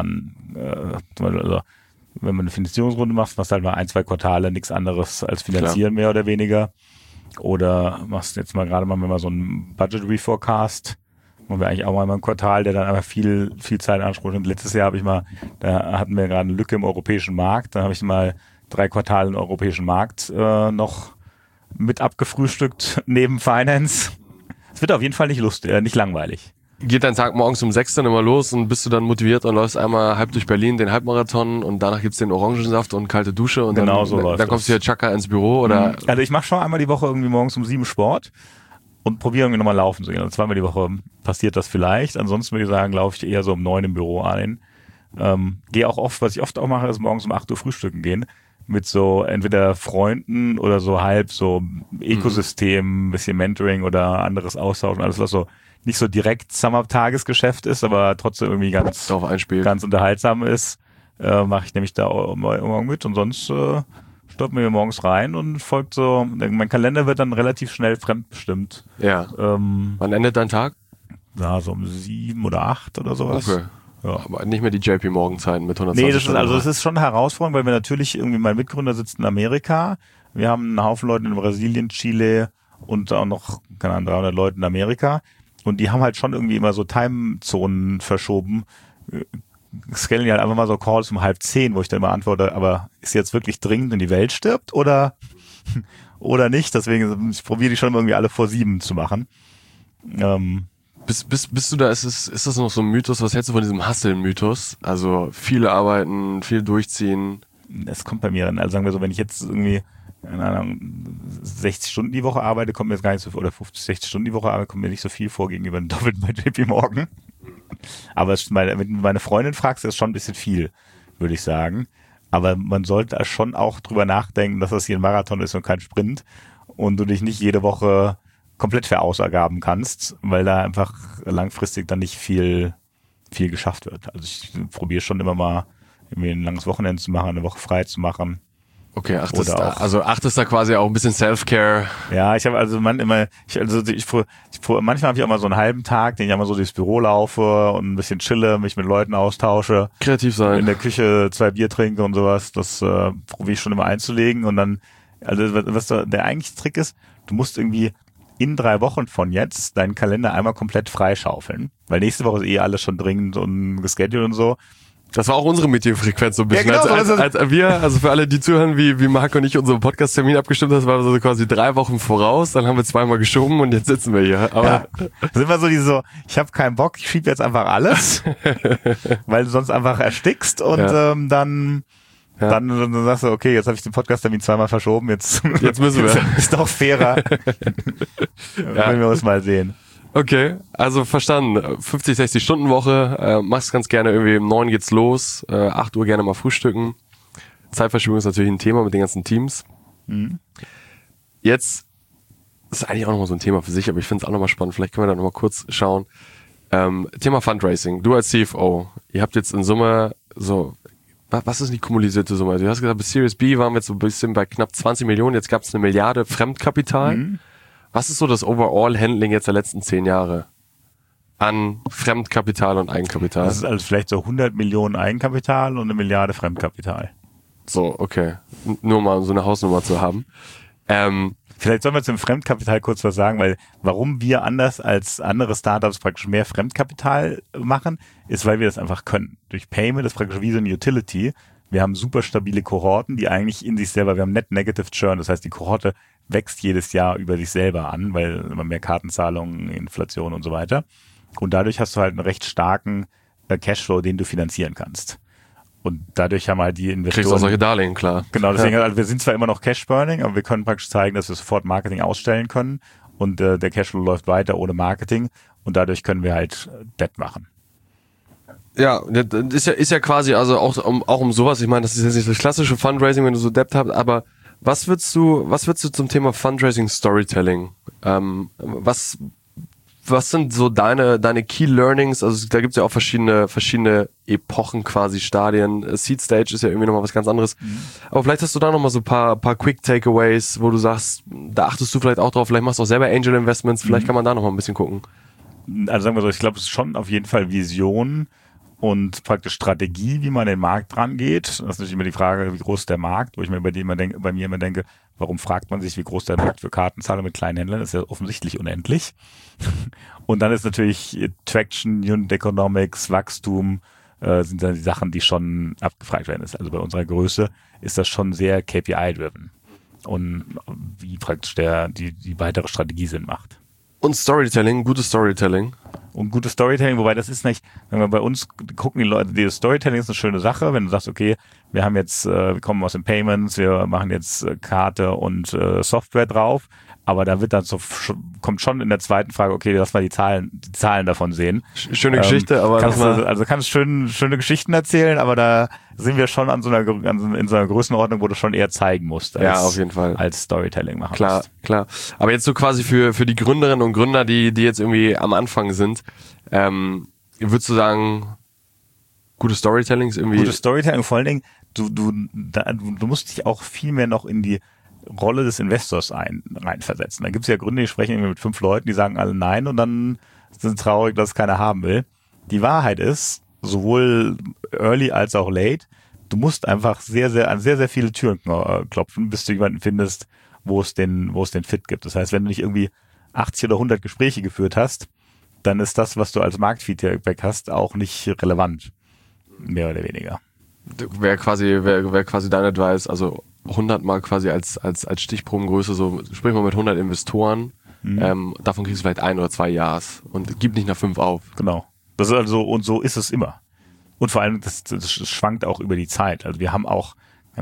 Also, wenn man eine Finanzierungsrunde macht, machst du halt mal 1-2 Quartale nichts anderes als finanzieren, mehr oder weniger. Oder machst jetzt mal gerade mal so einen Budget Reforecast. Machen wir eigentlich auch mal ein Quartal, der dann einfach viel Zeit in Anspruch nimmt. Letztes Jahr da hatten wir gerade eine Lücke im europäischen Markt. Dann habe ich mal 3 Quartale im europäischen Markt noch mit abgefrühstückt neben Finance. Es wird auf jeden Fall nicht langweilig. Geht dein Tag morgens um 6 dann immer los und bist du dann motiviert und läufst einmal halb durch Berlin den Halbmarathon und danach gibt's den Orangensaft und kalte Dusche und genau so läuft dann kommst du hier Chaka ins Büro oder? Also ich mache schon einmal die Woche irgendwie morgens um 7 Sport und probiere irgendwie nochmal laufen zu gehen. Also 2-mal die Woche passiert das vielleicht. Ansonsten würde ich sagen, laufe ich eher so um 9 im Büro ein. Gehe auch oft, was ich oft auch mache, ist morgens um 8 Uhr frühstücken gehen. Mit so entweder Freunden oder so halb so Ökosystem, bisschen Mentoring oder anderes Austauschen. Alles, was so nicht so direkt Summer-Tagesgeschäft ist, aber trotzdem irgendwie ganz unterhaltsam ist, mache ich nämlich da morgen mit und sonst stoppt mir morgens rein und folgt so, mein Kalender wird dann relativ schnell fremdbestimmt. Ja. Wann endet dein Tag? Ja, so um 7 oder 8 oder sowas. Okay. Ja. Aber nicht mehr die JP Morgan Zeiten mit 120 Nee, das ist schon herausfordernd, weil wir natürlich irgendwie, mein Mitgründer sitzt in Amerika, wir haben einen Haufen Leute in Brasilien, Chile und auch noch, keine Ahnung, 300 Leute in Amerika. Und die haben halt schon irgendwie immer so Timezonen verschoben. Scalen ja halt einfach mal so Calls um 9:30, wo ich dann immer antworte, aber ist jetzt wirklich dringend, wenn die Welt stirbt oder nicht? Deswegen, ich probiere die schon irgendwie alle vor 7 zu machen. Bist du da, ist das noch so ein Mythos? Was hältst du von diesem Hustle-Mythos? Also viele arbeiten, viel durchziehen. Es kommt bei mir an. Also sagen wir so, wenn ich jetzt irgendwie, keine Ahnung, 60 Stunden die Woche arbeite, kommt mir jetzt gar nicht so viel, oder 50, 60 Stunden die Woche arbeite, kommt mir nicht so viel vor gegenüber dem Doppelten bei JP Morgan. Aber wenn du meine Freundin fragst, ist das schon ein bisschen viel, würde ich sagen. Aber man sollte schon auch drüber nachdenken, dass das hier ein Marathon ist und kein Sprint und du dich nicht jede Woche komplett verausgaben kannst, weil da einfach langfristig dann nicht viel geschafft wird. Also ich probiere schon immer mal irgendwie ein langes Wochenende zu machen, eine Woche frei zu machen. Okay, achtest da quasi auch ein bisschen Self-Care. Ja, ich habe also manchmal habe ich auch mal so einen halben Tag, den ich einmal so durchs Büro laufe und ein bisschen chille, mich mit Leuten austausche. Kreativ sein. In der Küche 2 Bier trinke und sowas. Das probiere ich schon immer einzulegen. Und dann, also was der eigentliche Trick ist, du musst irgendwie in 3 Wochen von jetzt deinen Kalender einmal komplett freischaufeln. Weil nächste Woche ist alles schon dringend und gescheduled und so. Das war auch unsere Meetingfrequenz so ein bisschen. Ja, genau, als wir, also für alle, die zuhören, wie Marc und ich unseren Podcast-Termin abgestimmt haben, war so quasi 3 Wochen voraus, dann haben wir 2-mal geschoben und jetzt sitzen wir hier. Aber ja. Sind wir so, ich habe keinen Bock, ich schiebe jetzt einfach alles, weil du sonst einfach erstickst und dann sagst du, okay, jetzt habe ich den Podcast-Termin 2-mal verschoben, jetzt müssen wir. Ist doch fairer. Wenn wir uns mal sehen. Okay, also verstanden. 50, 60 Stunden Woche, machst ganz gerne irgendwie um 9 geht's los, 8 Uhr gerne mal frühstücken. Zeitverschiebung ist natürlich ein Thema mit den ganzen Teams. Mhm. Jetzt ist eigentlich auch nochmal so ein Thema für sich, aber ich finde es auch nochmal spannend. Vielleicht können wir da nochmal kurz schauen. Thema Fundraising. Du als CFO, ihr habt jetzt in Summe so, was ist die kumulierte Summe? Du hast gesagt, bis Series B waren wir jetzt so ein bisschen bei knapp 20 Millionen, jetzt gab es 1 Milliarde Fremdkapital. Mhm. Was ist so das Overall-Handling jetzt der letzten 10 Jahre an Fremdkapital und Eigenkapital? Das ist also vielleicht so 100 Millionen Eigenkapital und 1 Milliarde Fremdkapital. So, okay. Nur mal so eine Hausnummer zu haben. Vielleicht sollen wir zum Fremdkapital kurz was sagen, weil warum wir anders als andere Startups praktisch mehr Fremdkapital machen, ist, weil wir das einfach können. Durch Payment ist praktisch wie so eine Utility. Wir haben super stabile Kohorten, die eigentlich in sich selber, wir haben Net Negative Churn, das heißt, die Kohorte wächst jedes Jahr über sich selber an, weil immer mehr Kartenzahlungen, Inflation und so weiter. Und dadurch hast du halt einen recht starken Cashflow, den du finanzieren kannst. Und dadurch haben halt die Investoren... Kriegst auch solche Darlehen, klar. Genau, deswegen, also wir sind zwar immer noch Cash-Burning, aber wir können praktisch zeigen, dass wir sofort Marketing ausstellen können und der Cashflow läuft weiter ohne Marketing und dadurch können wir halt Debt machen. Ja, ist ja quasi, also auch um sowas, ich meine, das ist jetzt nicht das klassische Fundraising, wenn du so Debt hast, aber Was würdest du zum Thema Fundraising Storytelling? Was sind so deine Key Learnings? Also da gibt's ja auch verschiedene Epochen quasi, Stadien. Seed Stage ist ja irgendwie nochmal was ganz anderes. Aber vielleicht hast du da nochmal so ein paar Quick Takeaways, wo du sagst, da achtest du vielleicht auch drauf, vielleicht machst du auch selber Angel Investments, vielleicht kann man da nochmal ein bisschen gucken. Also sagen wir so, ich glaube, es ist schon auf jeden Fall Vision und praktisch Strategie, wie man an den Markt rangeht. Das ist natürlich immer die Frage, wie groß ist der Markt, wo ich mir bei mir immer denke, warum fragt man sich, wie groß der Markt für Kartenzahler mit kleinen Händlern ist? Ja offensichtlich unendlich. Und dann ist natürlich Traction, Unit Economics, Wachstum, sind dann die Sachen, die schon abgefragt werden. Also bei unserer Größe ist das schon sehr KPI-driven. Und wie praktisch die weitere Strategie Sinn macht. Und Storytelling, gutes Storytelling. Und gutes Storytelling, wobei das ist nicht, wenn wir bei uns gucken, die Leute, dieses Storytelling ist eine schöne Sache, wenn du sagst, okay, wir kommen aus den Payments, wir machen jetzt Karte und Software drauf, aber da wird dann kommt schon in der zweiten Frage, okay, lass mal die Zahlen davon sehen. Schöne Geschichte, aber kannst schöne Geschichten erzählen, aber da sind wir schon in so einer Größenordnung, wo du schon eher zeigen musst, ja, auf jeden Fall, als Storytelling machen musst. Klar. Aber jetzt so quasi für die Gründerinnen und Gründer, die jetzt irgendwie am Anfang sind, würdest du sagen, gutes Storytelling ist irgendwie... Gutes Storytelling, vor allen Dingen, du musst dich auch viel mehr noch in die Rolle des Investors reinversetzen. Da gibt es ja Gründer, die sprechen irgendwie mit 5 Leuten, die sagen alle nein und dann sind traurig, dass es keiner haben will. Die Wahrheit ist, sowohl early als auch late, du musst einfach an sehr viele Türen klopfen, bis du jemanden findest, wo es den Fit gibt. Das heißt, wenn du nicht irgendwie 80 oder 100 Gespräche geführt hast, dann ist das, was du als Marktfeedback hast, auch nicht relevant. Mehr oder weniger. Wäre quasi dein Advice, also 100 mal quasi als Stichprobengröße, so sprich mal mit 100 Investoren, davon kriegst du vielleicht 1 oder 2 Ja's und gib nicht nach 5 auf. Genau. Das ist also, und so ist es immer. Und vor allem, das schwankt auch über die Zeit. Also wir haben auch,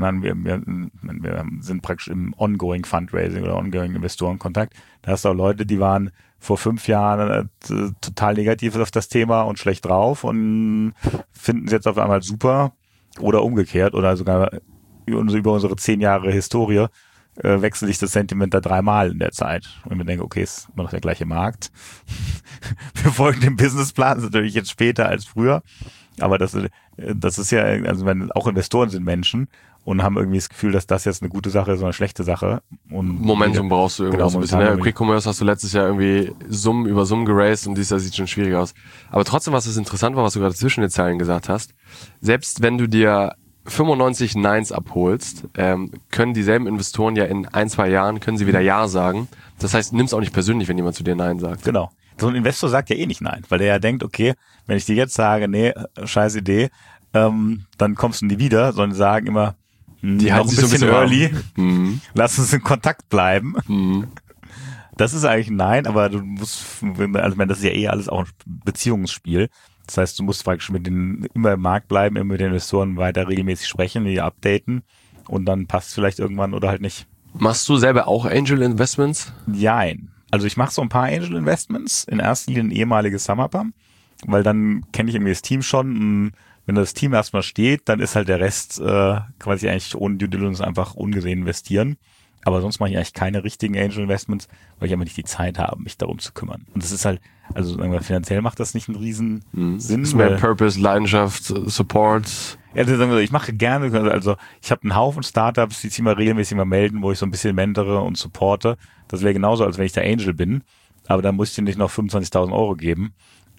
wir sind praktisch im Ongoing Fundraising oder Ongoing Investorenkontakt. Da hast du auch Leute, die waren vor 5 Jahren total negativ auf das Thema und schlecht drauf und finden es jetzt auf einmal super oder umgekehrt oder sogar über unsere 10 Jahre Historie wechselt sich das Sentiment da 3-mal in der Zeit. Und wir denken, okay, ist immer noch der gleiche Markt. Wir folgen dem Businessplan, ist natürlich jetzt später als früher. Aber das ist ja, also auch Investoren sind Menschen und haben irgendwie das Gefühl, dass das jetzt eine gute Sache ist oder eine schlechte Sache. Und Momentum brauchst du irgendwie so ein bisschen. Ne? Quick Commerce hast du letztes Jahr irgendwie Summen über Summen geraced und dieses Jahr sieht schon schwierig aus. Aber trotzdem, was interessant war, was du gerade zwischen den Zeilen gesagt hast, selbst wenn du dir 95 Neins abholst, können dieselben Investoren ja in 1-2 Jahren, können sie wieder Ja sagen. Das heißt, nimm's auch nicht persönlich, wenn jemand zu dir Nein sagt. Genau. So ein Investor sagt ja eh nicht Nein, weil der ja denkt, okay, wenn ich dir jetzt sage, nee, scheiß Idee, dann kommst du nie wieder, sondern sagen immer, die halten sich so ein bisschen early, lass uns in Kontakt bleiben. Das ist eigentlich ein Nein, aber du musst, also das ist ja eh alles auch ein Beziehungsspiel. Das heißt, du musst praktisch immer im Markt bleiben, immer mit den Investoren weiter regelmäßig sprechen, die updaten und dann passt es vielleicht irgendwann oder halt nicht. Machst du selber auch Angel Investments? Jein. Also ich mache so ein paar Angel Investments, in erster Linie ein ehemaliges SumUper, weil dann kenne ich irgendwie das Team schon und wenn das Team erstmal steht, dann ist halt der Rest quasi eigentlich ohne Due Diligence einfach ungesehen investieren. Aber sonst mache ich eigentlich keine richtigen Angel Investments, weil ich einfach nicht die Zeit habe, mich darum zu kümmern. Und das ist halt, also sagen wir, finanziell macht das nicht einen riesen Sinn. Ist mehr Purpose, Leidenschaft, Support. Ja, sagen wir, ich mache gerne, also ich habe einen Haufen Startups, die sich mal regelmäßig mal melden, wo ich so ein bisschen mentore und supporte. Das wäre genauso, als wenn ich der Angel bin. Aber dann muss ich dir nicht noch 25.000 Euro geben.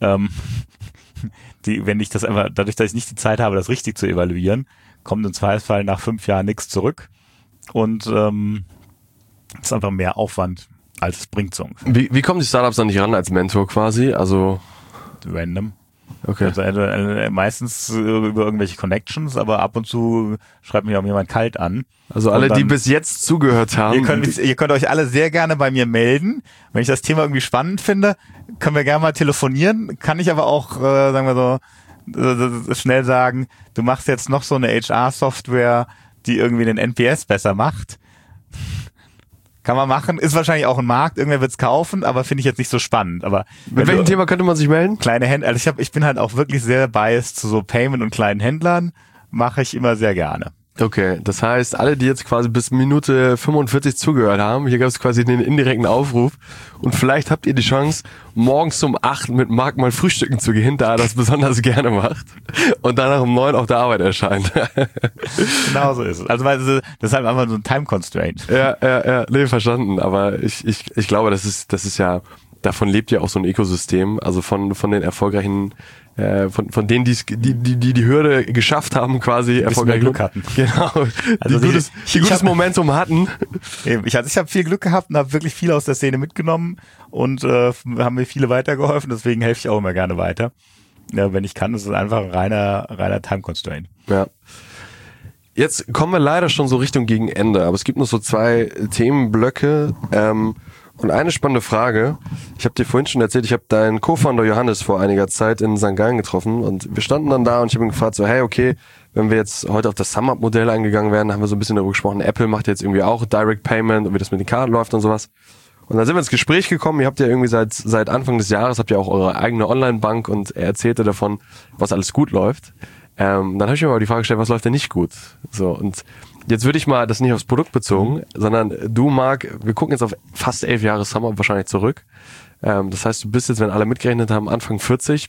Wenn ich das einfach, dadurch, dass ich nicht die Zeit habe, das richtig zu evaluieren, kommt im Zweifelsfall nach 5 Jahren nichts zurück. Und das ist einfach mehr Aufwand, als es bringt so ungefähr. Wie kommen die Startups dann nicht ran als Mentor quasi? Also random. Okay. Also, meistens über irgendwelche Connections, aber ab und zu schreibt mich auch jemand kalt an. Also alle, die bis jetzt zugehört haben. Ihr könnt euch alle sehr gerne bei mir melden. Wenn ich das Thema irgendwie spannend finde, können wir gerne mal telefonieren. Kann ich aber auch, sagen wir so, schnell sagen, du machst jetzt noch so eine HR-Software, die irgendwie den NPS besser macht. Kann man machen, ist wahrscheinlich auch ein Markt, irgendwer wird's kaufen, aber finde ich jetzt nicht so spannend. Aber mit welchem Thema könnte man sich melden? Kleine Händler, also ich bin halt auch wirklich sehr biased zu so Payment und kleinen Händlern, mache ich immer sehr gerne. Okay, das heißt, alle, die jetzt quasi bis Minute 45 zugehört haben, hier gab es quasi den indirekten Aufruf und vielleicht habt ihr die Chance, morgens um 8 mit Marc mal frühstücken zu gehen, da er das besonders gerne macht und danach um 9 auf der Arbeit erscheint. Genau so ist es. Also weil das ist halt einfach so ein Time Constraint. Ja, nee, verstanden, aber ich glaube, das ist ja, davon lebt ja auch so ein Ökosystem, also von den erfolgreichen von denen, die Hürde geschafft haben, quasi erfolgreich Glück hatten. Genau. Also die gutes Momentum hatten. Ich habe viel Glück gehabt und habe wirklich viel aus der Szene mitgenommen und haben mir viele weitergeholfen, deswegen helfe ich auch immer gerne weiter. Ja, wenn ich kann, das ist einfach ein reiner Time Constraint. Ja. Jetzt kommen wir leider schon so Richtung gegen Ende, aber es gibt noch so 2 Themenblöcke, und eine spannende Frage. Ich habe dir vorhin schon erzählt, ich habe deinen Co-Founder Johannes vor einiger Zeit in St. Gallen getroffen und wir standen dann da und ich habe ihn gefragt so, hey, okay, wenn wir jetzt heute auf das SumUp-Modell eingegangen wären, haben wir so ein bisschen darüber gesprochen, Apple macht jetzt irgendwie auch Direct Payment und wie das mit den Karten läuft und sowas. Und dann sind wir ins Gespräch gekommen, ihr habt ja irgendwie seit Anfang des Jahres, habt ihr auch eure eigene Online-Bank und er erzählte davon, was alles gut läuft. Dann habe ich mir aber die Frage gestellt, was läuft denn nicht gut? So, und jetzt würde ich mal, das nicht aufs Produkt bezogen, sondern du, Marc, wir gucken jetzt auf fast 11 Jahre SumUp wahrscheinlich zurück. Das heißt, du bist jetzt, wenn alle mitgerechnet haben, Anfang 40.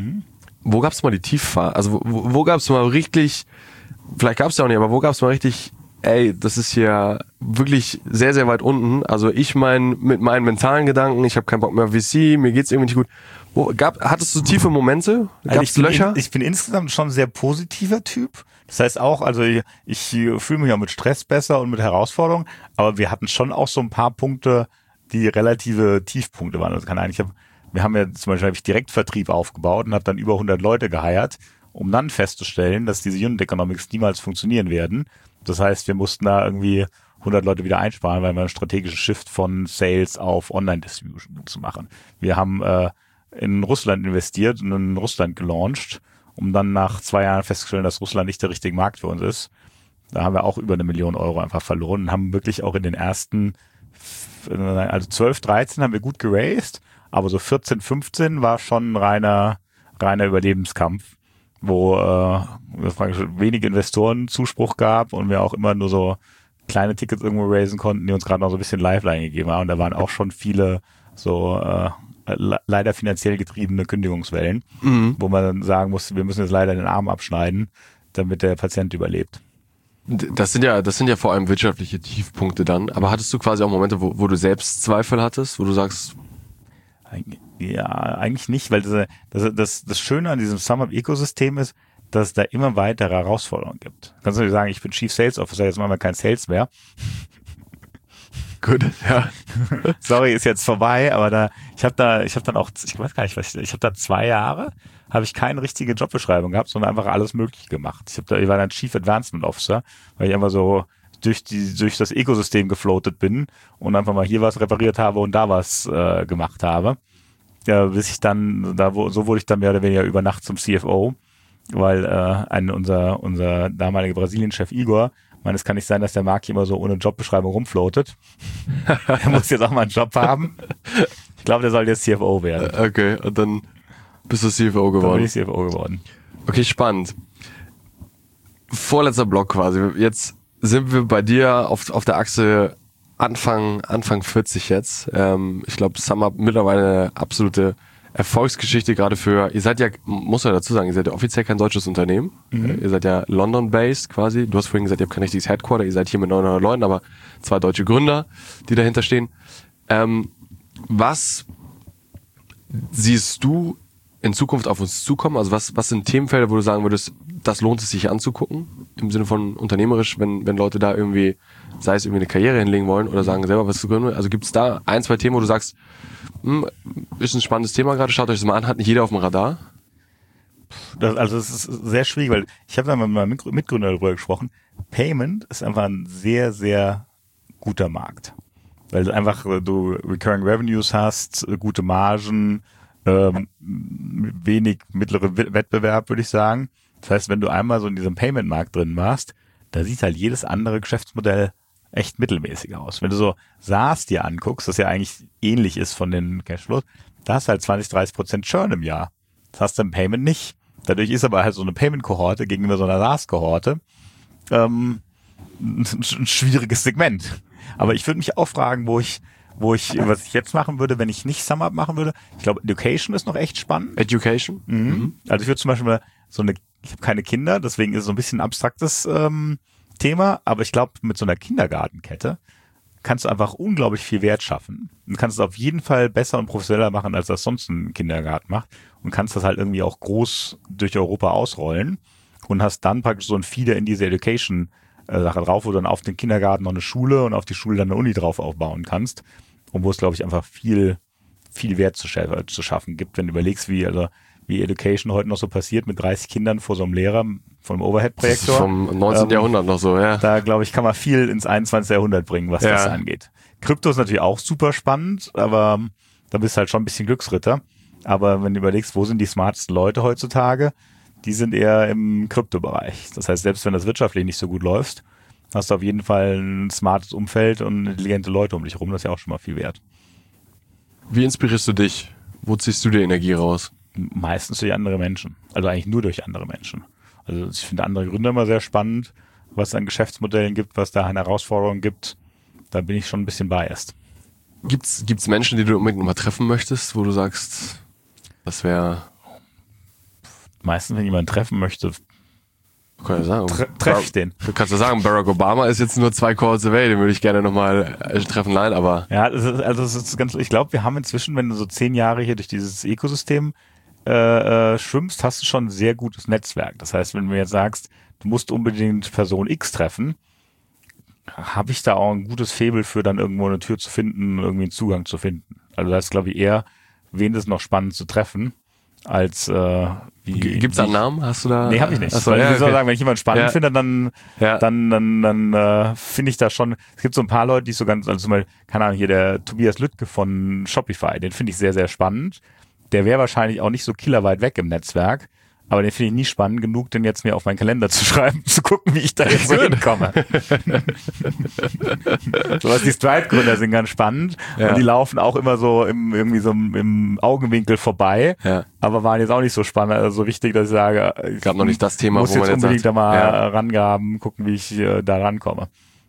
Wo gab es mal die Tiefphase? Also wo gab es mal richtig, vielleicht gab es ja auch nicht, aber wo gab es mal richtig, ey, das ist hier wirklich sehr, sehr weit unten. Also ich mit meinen mentalen Gedanken, ich habe keinen Bock mehr auf VC, mir geht's irgendwie nicht gut. Hattest du tiefe Momente? Gab es Löcher? Ich bin insgesamt schon ein sehr positiver Typ. Das heißt auch, also ich fühle mich auch mit Stress besser und mit Herausforderungen, aber wir hatten schon auch so ein paar Punkte, die relative Tiefpunkte waren. Also wir haben ja zum Beispiel Direktvertrieb aufgebaut und habe dann über 100 Leute geheiert, um dann festzustellen, dass diese Unit Economics niemals funktionieren werden. Das heißt, wir mussten da irgendwie 100 Leute wieder einsparen, weil wir einen strategischen Shift von Sales auf Online-Distribution zu machen. Wir haben in Russland investiert und in Russland gelauncht, um dann nach 2 Jahren festzustellen, dass Russland nicht der richtige Markt für uns ist. Da haben wir auch über 1 Million Euro einfach verloren und haben wirklich auch in den ersten, also 12, 13 haben wir gut geraced, aber so 14, 15 war schon reiner Überlebenskampf, wo es wenige Investoren Zuspruch gab und wir auch immer nur so kleine Tickets irgendwo raisen konnten, die uns gerade noch so ein bisschen Lifeline gegeben haben. Und da waren auch schon viele so leider finanziell getriebene Kündigungswellen, wo man dann sagen muss, wir müssen jetzt leider den Arm abschneiden, damit der Patient überlebt. Das sind ja vor allem wirtschaftliche Tiefpunkte dann. Aber hattest du quasi auch Momente, wo du selbst Zweifel hattest, wo du sagst... Ja, eigentlich nicht, weil das Schöne an diesem SumUp-Ökosystem ist, dass es da immer weitere Herausforderungen gibt. Kannst du nicht sagen, ich bin Chief Sales Officer, jetzt machen wir kein Sales mehr. Gut, ja. Sorry, ist jetzt vorbei, aber ich habe da 2 Jahre, habe ich keine richtige Jobbeschreibung gehabt, sondern einfach alles möglich gemacht. Ich war dann Chief Advancement Officer, weil ich einfach so durch das Ökosystem gefloatet bin und einfach mal hier was repariert habe und da was gemacht habe. Ja, bis ich dann, so wurde ich dann mehr oder weniger über Nacht zum CFO, weil unser damaliger Brasilien-Chef Igor, es kann nicht sein, dass der Marc immer so ohne Jobbeschreibung rumfloatet. Er muss jetzt auch mal einen Job haben. Ich glaube, der soll jetzt CFO werden. Okay, und dann bist du CFO geworden. Dann bin ich CFO geworden. Okay, spannend. Vorletzter Block quasi. Jetzt sind wir bei dir auf der Achse Anfang 40 jetzt. Ich glaube, SumUp mittlerweile eine absolute Erfolgsgeschichte, gerade ihr seid ja, muss man dazu sagen, ihr seid ja offiziell kein deutsches Unternehmen. Ihr seid ja London-based quasi. Du hast vorhin gesagt, ihr habt kein richtiges Headquarter, ihr seid hier mit 900 Leuten, aber 2 deutsche Gründer, die dahinter stehen. Was siehst du in Zukunft auf uns zukommen? Also was sind Themenfelder, wo du sagen würdest, das lohnt es sich anzugucken? Im Sinne von unternehmerisch, wenn Leute da irgendwie, sei es irgendwie eine Karriere hinlegen wollen oder sagen selber was zu gründen. Also gibt es da 1, 2 Themen, wo du sagst, ist ein spannendes Thema gerade, schaut euch das mal an, hat nicht jeder auf dem Radar? Es ist sehr schwierig, weil ich habe da mit meinem Mitgründer darüber gesprochen. Payment ist einfach ein sehr, sehr guter Markt. Weil du Recurring Revenues hast, gute Margen, wenig mittleren Wettbewerb, würde ich sagen. Das heißt, wenn du einmal so in diesem Payment-Markt drin warst, da sieht halt jedes andere Geschäftsmodell echt mittelmäßig aus. Wenn du so SaaS dir anguckst, das ja eigentlich ähnlich ist von den Cashflows, da hast du halt 20-30% Churn im Jahr. Das hast du im Payment nicht. Dadurch ist aber halt so eine Payment-Kohorte gegenüber so einer SaaS-Kohorte ein schwieriges Segment. Aber ich würde mich auch fragen, was ich jetzt machen würde, wenn ich nicht SumUp machen würde. Ich glaube, Education ist noch echt spannend. Education? Mhm. Also ich würde zum Beispiel ich habe keine Kinder, deswegen ist es so ein bisschen ein abstraktes Thema, aber ich glaube, mit so einer Kindergartenkette kannst du einfach unglaublich viel Wert schaffen. Du kannst es auf jeden Fall besser und professioneller machen, als das sonst ein Kindergarten macht und kannst das halt irgendwie auch groß durch Europa ausrollen und hast dann praktisch so ein Feeder in diese Education-Sache drauf, wo du dann auf den Kindergarten noch eine Schule und auf die Schule dann eine Uni drauf aufbauen kannst und wo es, glaube ich, einfach viel, viel Wert zu schaffen gibt, wenn du überlegst, wie Education heute noch so passiert mit 30 Kindern vor so einem Lehrer vom Overhead-Projektor. Vom 19. Jahrhundert noch so, ja. Da, glaube ich, kann man viel ins 21. Jahrhundert bringen, was das angeht. Krypto ist natürlich auch super spannend, aber da bist du halt schon ein bisschen Glücksritter. Aber wenn du überlegst, wo sind die smartesten Leute heutzutage, die sind eher im Kryptobereich. Das heißt, selbst wenn das wirtschaftlich nicht so gut läuft, hast du auf jeden Fall ein smartes Umfeld und intelligente Leute um dich herum. Das ist ja auch schon mal viel wert. Wie inspirierst du dich? Wo ziehst du die Energie raus? Meistens durch andere Menschen. Also eigentlich nur durch andere Menschen. Also ich finde andere Gründer immer sehr spannend, was es an Geschäftsmodellen gibt, was da an Herausforderungen gibt. Da bin ich schon ein bisschen biased. Gibt's Menschen, die du unbedingt mal treffen möchtest, wo du sagst, das wäre... Meistens, wenn jemand treffen möchte, kann ich sagen. Treffe ich den. Du kannst ja sagen, Barack Obama ist jetzt nur 2 Calls away, den würde ich gerne nochmal treffen, nein, aber... Ja, das ist ganz, ich glaube, wir haben inzwischen, wenn du so 10 Jahre hier durch dieses Ökosystem schwimmst, hast du schon ein sehr gutes Netzwerk. Das heißt, wenn du jetzt sagst, du musst unbedingt Person X treffen, habe ich da auch ein gutes Faible für, dann irgendwo eine Tür zu finden, irgendwie einen Zugang zu finden. Also das ist, glaube ich, eher, wen ist noch spannend zu treffen, als Gibt's da einen Namen? Hast du da? Nee, habe ich nicht. Achso, ich okay. sagen, wenn ich jemanden spannend finde, dann finde ich da schon, es gibt so ein paar Leute, die so ganz, also zum Beispiel, keine Ahnung, hier der Tobias Lüttke von Shopify, den finde ich sehr, sehr spannend. Der wäre wahrscheinlich auch nicht so killerweit weg im Netzwerk, aber den finde ich nie spannend genug, den jetzt mir auf meinen Kalender zu schreiben, zu gucken, wie ich da jetzt so hinkomme. So, die Stripe-Gründer sind ganz spannend und die laufen auch immer so im Augenwinkel vorbei, aber waren jetzt auch nicht so spannend, also so wichtig, dass ich sage, ich gab noch nicht das Thema, muss wo man jetzt unbedingt sagt, da mal rangraben, gucken, wie ich da rankomme.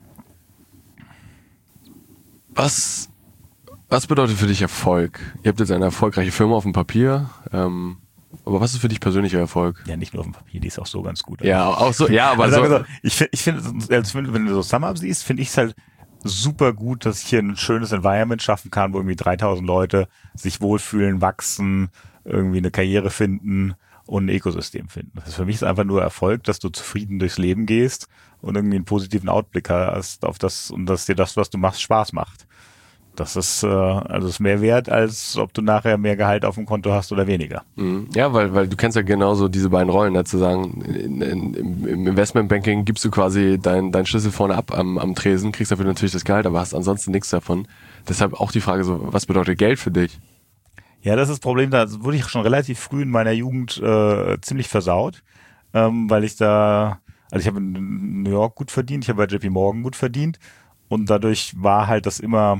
Was bedeutet für dich Erfolg? Ihr habt jetzt eine erfolgreiche Firma auf dem Papier, aber was ist für dich persönlicher Erfolg? Ja, nicht nur auf dem Papier, die ist auch so ganz gut. Ja, auch so, ja, aber also so. Ich finde, wenn du so SumUp siehst, finde ich es halt super gut, dass ich hier ein schönes Environment schaffen kann, wo irgendwie 3000 Leute sich wohlfühlen, wachsen, irgendwie eine Karriere finden und ein Ökosystem finden. Das ist für mich einfach nur Erfolg, dass du zufrieden durchs Leben gehst und irgendwie einen positiven Outblick hast auf das und dass dir das, was du machst, Spaß macht. Das ist ist mehr wert, als ob du nachher mehr Gehalt auf dem Konto hast oder weniger. Ja, weil du kennst ja genauso diese beiden Rollen, ne, zu sagen, im Investmentbanking gibst du quasi dein Schlüssel vorne ab am Tresen, kriegst dafür natürlich das Gehalt, aber hast ansonsten nichts davon. Deshalb auch die Frage so, was bedeutet Geld für dich? Ja, das ist das Problem, da wurde ich schon relativ früh in meiner Jugend ziemlich versaut, weil ich habe in New York gut verdient, ich habe bei JP Morgan gut verdient und dadurch war halt das immer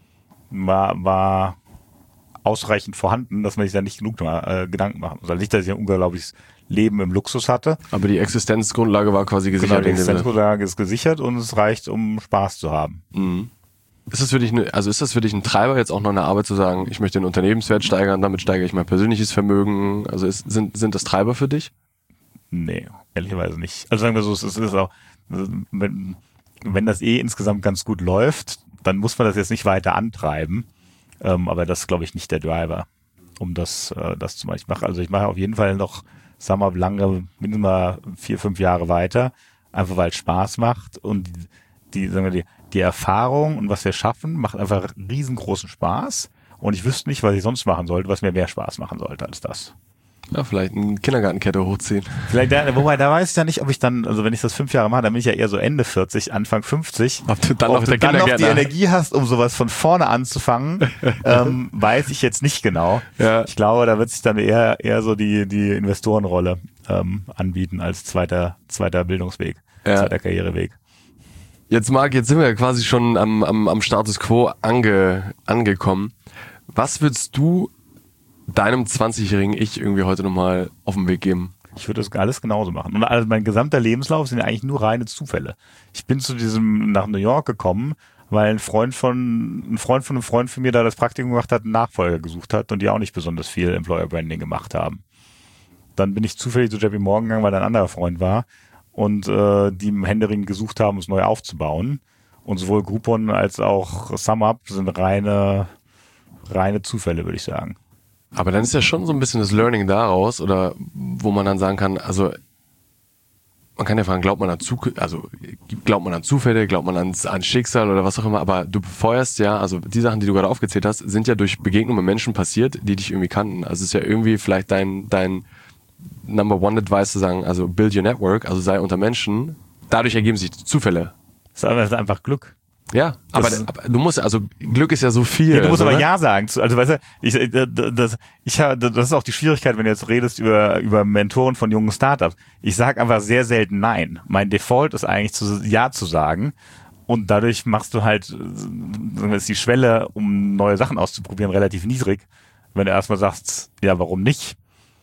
war ausreichend vorhanden, dass man sich da nicht genug Gedanken machen muss. Also nicht, dass ich ein unglaubliches Leben im Luxus hatte. Aber die Existenzgrundlage war quasi gesichert. Genau, die Existenzgrundlage ist gesichert und es reicht, um Spaß zu haben. Mhm. Ist das für dich ein Treiber, jetzt auch noch eine Arbeit zu sagen, ich möchte den Unternehmenswert steigern, damit steigere ich mein persönliches Vermögen? Also sind das Treiber für dich? Nee, ehrlicherweise nicht. Also sagen wir so, es ist auch, wenn das insgesamt ganz gut läuft, dann muss man das jetzt nicht weiter antreiben. Aber das ist, glaube ich, nicht der Driver, um das zu machen. Ich mache auf jeden Fall noch, sagen wir mal, lange, mindestens 4-5 Jahre weiter, einfach weil es Spaß macht und die Erfahrung und was wir schaffen, macht einfach riesengroßen Spaß. Und ich wüsste nicht, was ich sonst machen sollte, was mir mehr Spaß machen sollte als das. Ja, vielleicht eine Kindergartenkette hochziehen. Vielleicht, wobei, da weiß ich ja nicht, ob ich dann, also wenn ich das 5 Jahre mache, dann bin ich ja eher so Ende 40, Anfang 50. Ob du dann noch die Energie hast, um sowas von vorne anzufangen, weiß ich jetzt nicht genau. Ja. Ich glaube, da wird sich dann eher so die Investorenrolle anbieten als zweiter Bildungsweg, zweiter Karriereweg. Jetzt Marc, sind wir ja quasi schon am Status Quo angekommen. Was würdest du deinem 20-jährigen Ich irgendwie heute nochmal auf den Weg geben? Ich würde das alles genauso machen. Und also mein gesamter Lebenslauf sind ja eigentlich nur reine Zufälle. Ich bin nach New York gekommen, weil ein Freund von einem Freund von mir da das Praktikum gemacht hat, einen Nachfolger gesucht hat und die auch nicht besonders viel Employer Branding gemacht haben. Dann bin ich zufällig zu JP Morgan gegangen, weil da ein anderer Freund war und die händeringend gesucht haben, es neu aufzubauen. Und sowohl Groupon als auch SumUp sind reine Zufälle, würde ich sagen. Aber dann ist ja schon so ein bisschen das Learning daraus, oder wo man dann sagen kann, also man kann ja fragen, glaubt man an Zufälle, glaubt man an Schicksal oder was auch immer, aber du befeuerst ja, also die Sachen, die du gerade aufgezählt hast, sind ja durch Begegnungen mit Menschen passiert, die dich irgendwie kannten. Also es ist ja irgendwie vielleicht dein Number One Advice zu sagen, also build your network, also sei unter Menschen, dadurch ergeben sich Zufälle. Das ist einfach Glück. Ja, aber du musst, also Glück ist ja so viel. Ja, du musst aber Ja sagen. Also weißt du, das ist auch die Schwierigkeit, wenn du jetzt redest über Mentoren von jungen Startups. Ich sage einfach sehr selten Nein. Mein Default ist eigentlich Ja zu sagen. Und dadurch machst du halt, ist die Schwelle, um neue Sachen auszuprobieren, relativ niedrig. Wenn du erstmal sagst, ja, warum nicht?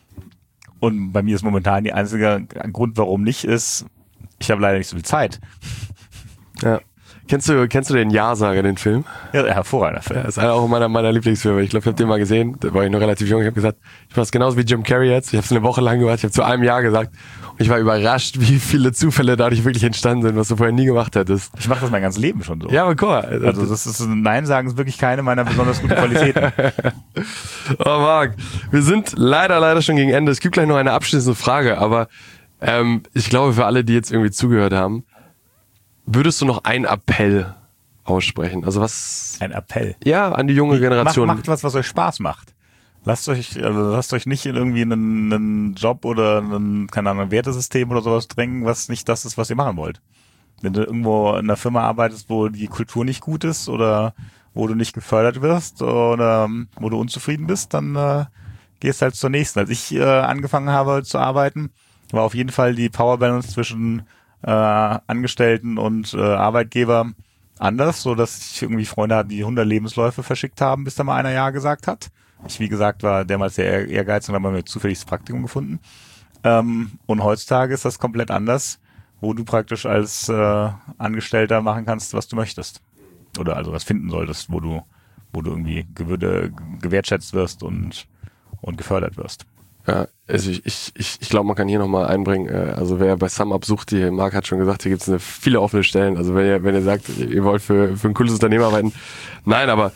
Und bei mir ist momentan der einzige Grund, warum nicht, ist, ich habe leider nicht so viel Zeit. Ja. Kennst du den Ja-Sager, den Film? Ja, hervorragender Film. Ja, ist einer auch meiner Lieblingsfilme. Ich glaube, ich habe den mal gesehen. Da war ich noch relativ jung. Ich habe gesagt, ich mache es genauso wie Jim Carrey jetzt. Ich habe es eine Woche lang gemacht. Ich habe zu einem Ja gesagt. Und ich war überrascht, wie viele Zufälle dadurch wirklich entstanden sind, was du vorher nie gemacht hättest. Ich mache das mein ganzes Leben schon so. Ja, aber guck mal. Also das ist Nein sagen ist wirklich keine meiner besonders guten Qualitäten. Oh, Marc, wir sind leider schon gegen Ende. Es gibt gleich noch eine abschließende Frage, aber ich glaube, für alle, die jetzt irgendwie zugehört haben, würdest du noch einen Appell aussprechen? Also was? Ein Appell? Ja, an die junge Generation. Macht was euch Spaß macht. Lasst euch nicht in irgendwie einen Job oder ein Wertesystem oder sowas drängen, was nicht das ist, was ihr machen wollt. Wenn du irgendwo in einer Firma arbeitest, wo die Kultur nicht gut ist oder wo du nicht gefördert wirst oder wo du unzufrieden bist, dann gehst halt zur nächsten. Als ich angefangen habe zu arbeiten, war auf jeden Fall die Power Balance zwischen Angestellten und Arbeitgeber anders, so dass ich irgendwie Freunde hatte, die 100 Lebensläufe verschickt haben, bis da mal einer Ja gesagt hat. Ich, wie gesagt, war damals sehr ehrgeizig und habe mir zufällig das Praktikum gefunden. Und heutzutage ist das komplett anders, wo du praktisch als Angestellter machen kannst, was du möchtest. Oder also was finden solltest, wo du irgendwie gewertschätzt wirst und gefördert wirst. Ja, also ich glaube, man kann hier nochmal einbringen, also wer bei SumUp sucht, Marc hat schon gesagt, hier gibt es viele offene Stellen, also wenn ihr sagt, ihr wollt für ein cooles Unternehmen arbeiten, nein, aber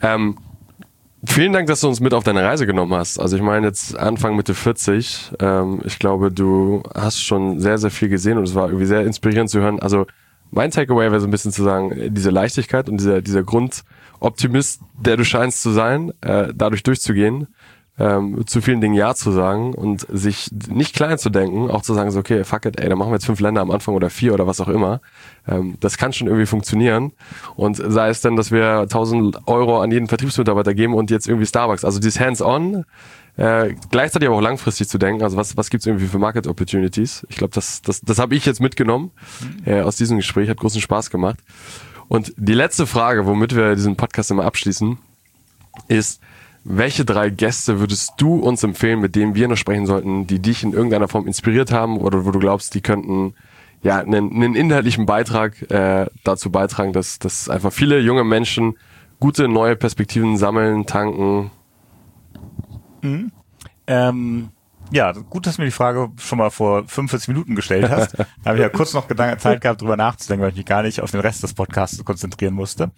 vielen Dank, dass du uns mit auf deine Reise genommen hast. Also ich meine jetzt Anfang Mitte 40, ich glaube, du hast schon sehr, sehr viel gesehen und es war irgendwie sehr inspirierend zu hören. Also mein Takeaway wäre so ein bisschen zu sagen, diese Leichtigkeit und dieser Grundoptimist, der du scheinst zu sein, dadurch durchzugehen, zu vielen Dingen Ja zu sagen und sich nicht klein zu denken, auch zu sagen, so okay, fuck it, ey, dann machen wir jetzt 5 Länder am Anfang oder 4 oder was auch immer. Das kann schon irgendwie funktionieren. Und sei es denn, dass wir 1.000 Euro an jeden Vertriebsmitarbeiter geben und jetzt irgendwie Starbucks. Also dieses Hands-on, gleichzeitig aber auch langfristig zu denken, also was gibt's irgendwie für Market Opportunities? Ich glaube, das habe ich jetzt mitgenommen aus diesem Gespräch, hat großen Spaß gemacht. Und die letzte Frage, womit wir diesen Podcast immer abschließen, ist, welche 3 Gäste würdest du uns empfehlen, mit denen wir noch sprechen sollten, die dich in irgendeiner Form inspiriert haben oder wo du glaubst, die könnten ja einen inhaltlichen Beitrag dazu beitragen, dass einfach viele junge Menschen gute neue Perspektiven sammeln, tanken? Ja, gut, dass du mir die Frage schon mal vor 45 Minuten gestellt hast. Da habe ich ja kurz noch Zeit gehabt, drüber nachzudenken, weil ich mich gar nicht auf den Rest des Podcasts konzentrieren musste.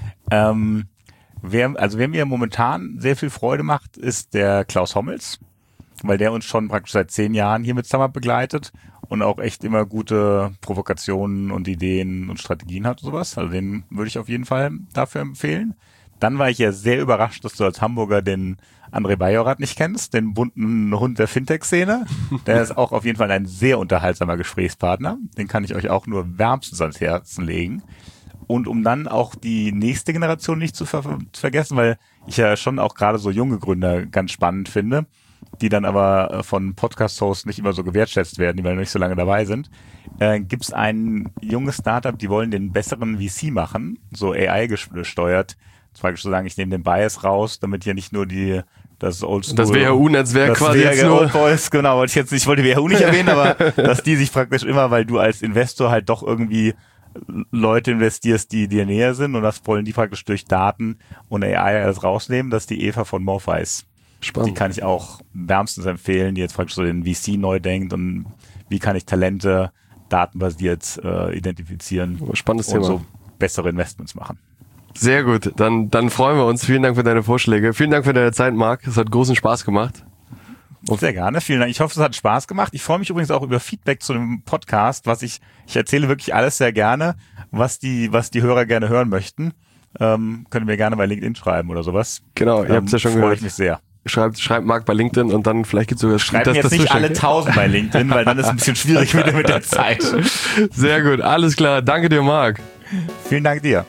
Wer mir momentan sehr viel Freude macht, ist der Klaus Hommels, weil der uns schon praktisch seit 10 Jahren hier mit SumUp begleitet und auch echt immer gute Provokationen und Ideen und Strategien hat und sowas. Also den würde ich auf jeden Fall dafür empfehlen. Dann war ich ja sehr überrascht, dass du als Hamburger den André Bajorat nicht kennst, den bunten Hund der Fintech-Szene. Der ist auch auf jeden Fall ein sehr unterhaltsamer Gesprächspartner. Den kann ich euch auch nur wärmstens ans Herzen legen. Und um dann auch die nächste Generation nicht zu vergessen, weil ich ja schon auch gerade so junge Gründer ganz spannend finde, die dann aber von Podcast-Hosts nicht immer so gewertschätzt werden, die weil noch nicht so lange dabei sind, gibt es ein junges Startup, die wollen den besseren VC machen, so AI gesteuert. Zum Beispiel zu sagen, ich nehme den Bias raus, damit hier nicht nur die das Oldschool. Das WHU-Netzwerk quasi jetzt nur. Boys, genau, ich wollte WHU nicht erwähnen, aber dass die sich praktisch immer, weil du als Investor halt doch irgendwie Leute investierst, die dir näher sind und das wollen die praktisch durch Daten und AI alles rausnehmen, dass die Eva von Morpheus. Spannend. Die kann ich auch wärmstens empfehlen, die jetzt praktisch so den VC neu denkt und wie kann ich Talente datenbasiert identifizieren Spannendes und Thema. so bessere Investments machen. Sehr gut, dann freuen wir uns. Vielen Dank für deine Vorschläge. Vielen Dank für deine Zeit, Marc. Es hat großen Spaß gemacht. Sehr gerne, vielen Dank. Ich hoffe, es hat Spaß gemacht. Ich freue mich übrigens auch über Feedback zu dem Podcast, ich erzähle wirklich alles sehr gerne, was die Hörer gerne hören möchten. Können wir gerne bei LinkedIn schreiben oder sowas. Genau, ihr habt es ja schon freue gehört. ich mich sehr. Schreibt Marc bei LinkedIn und dann vielleicht gibt es sogar Schreiben jetzt nicht alle 1000 bei LinkedIn, weil dann ist es ein bisschen schwierig mit der Zeit. Sehr gut, alles klar. Danke dir, Marc. Vielen Dank dir.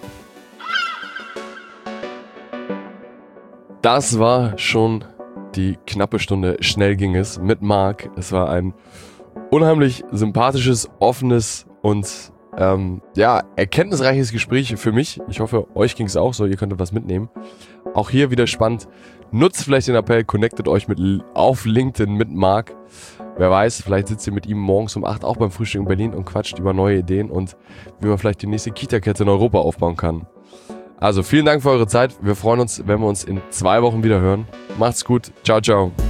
Das war schon die knappe Stunde. Schnell ging es mit Marc. Es war ein unheimlich sympathisches, offenes und erkenntnisreiches Gespräch für mich. Ich hoffe, euch ging es auch so. Ihr könntet was mitnehmen. Auch hier wieder spannend. Nutzt vielleicht den Appell, connectet euch auf LinkedIn mit Marc. Wer weiß, vielleicht sitzt ihr mit ihm morgens um 8 auch beim Frühstück in Berlin und quatscht über neue Ideen und wie man vielleicht die nächste Kita-Kette in Europa aufbauen kann. Also vielen Dank für eure Zeit. Wir freuen uns, wenn wir uns in 2 Wochen wieder hören. Macht's gut. Ciao, ciao.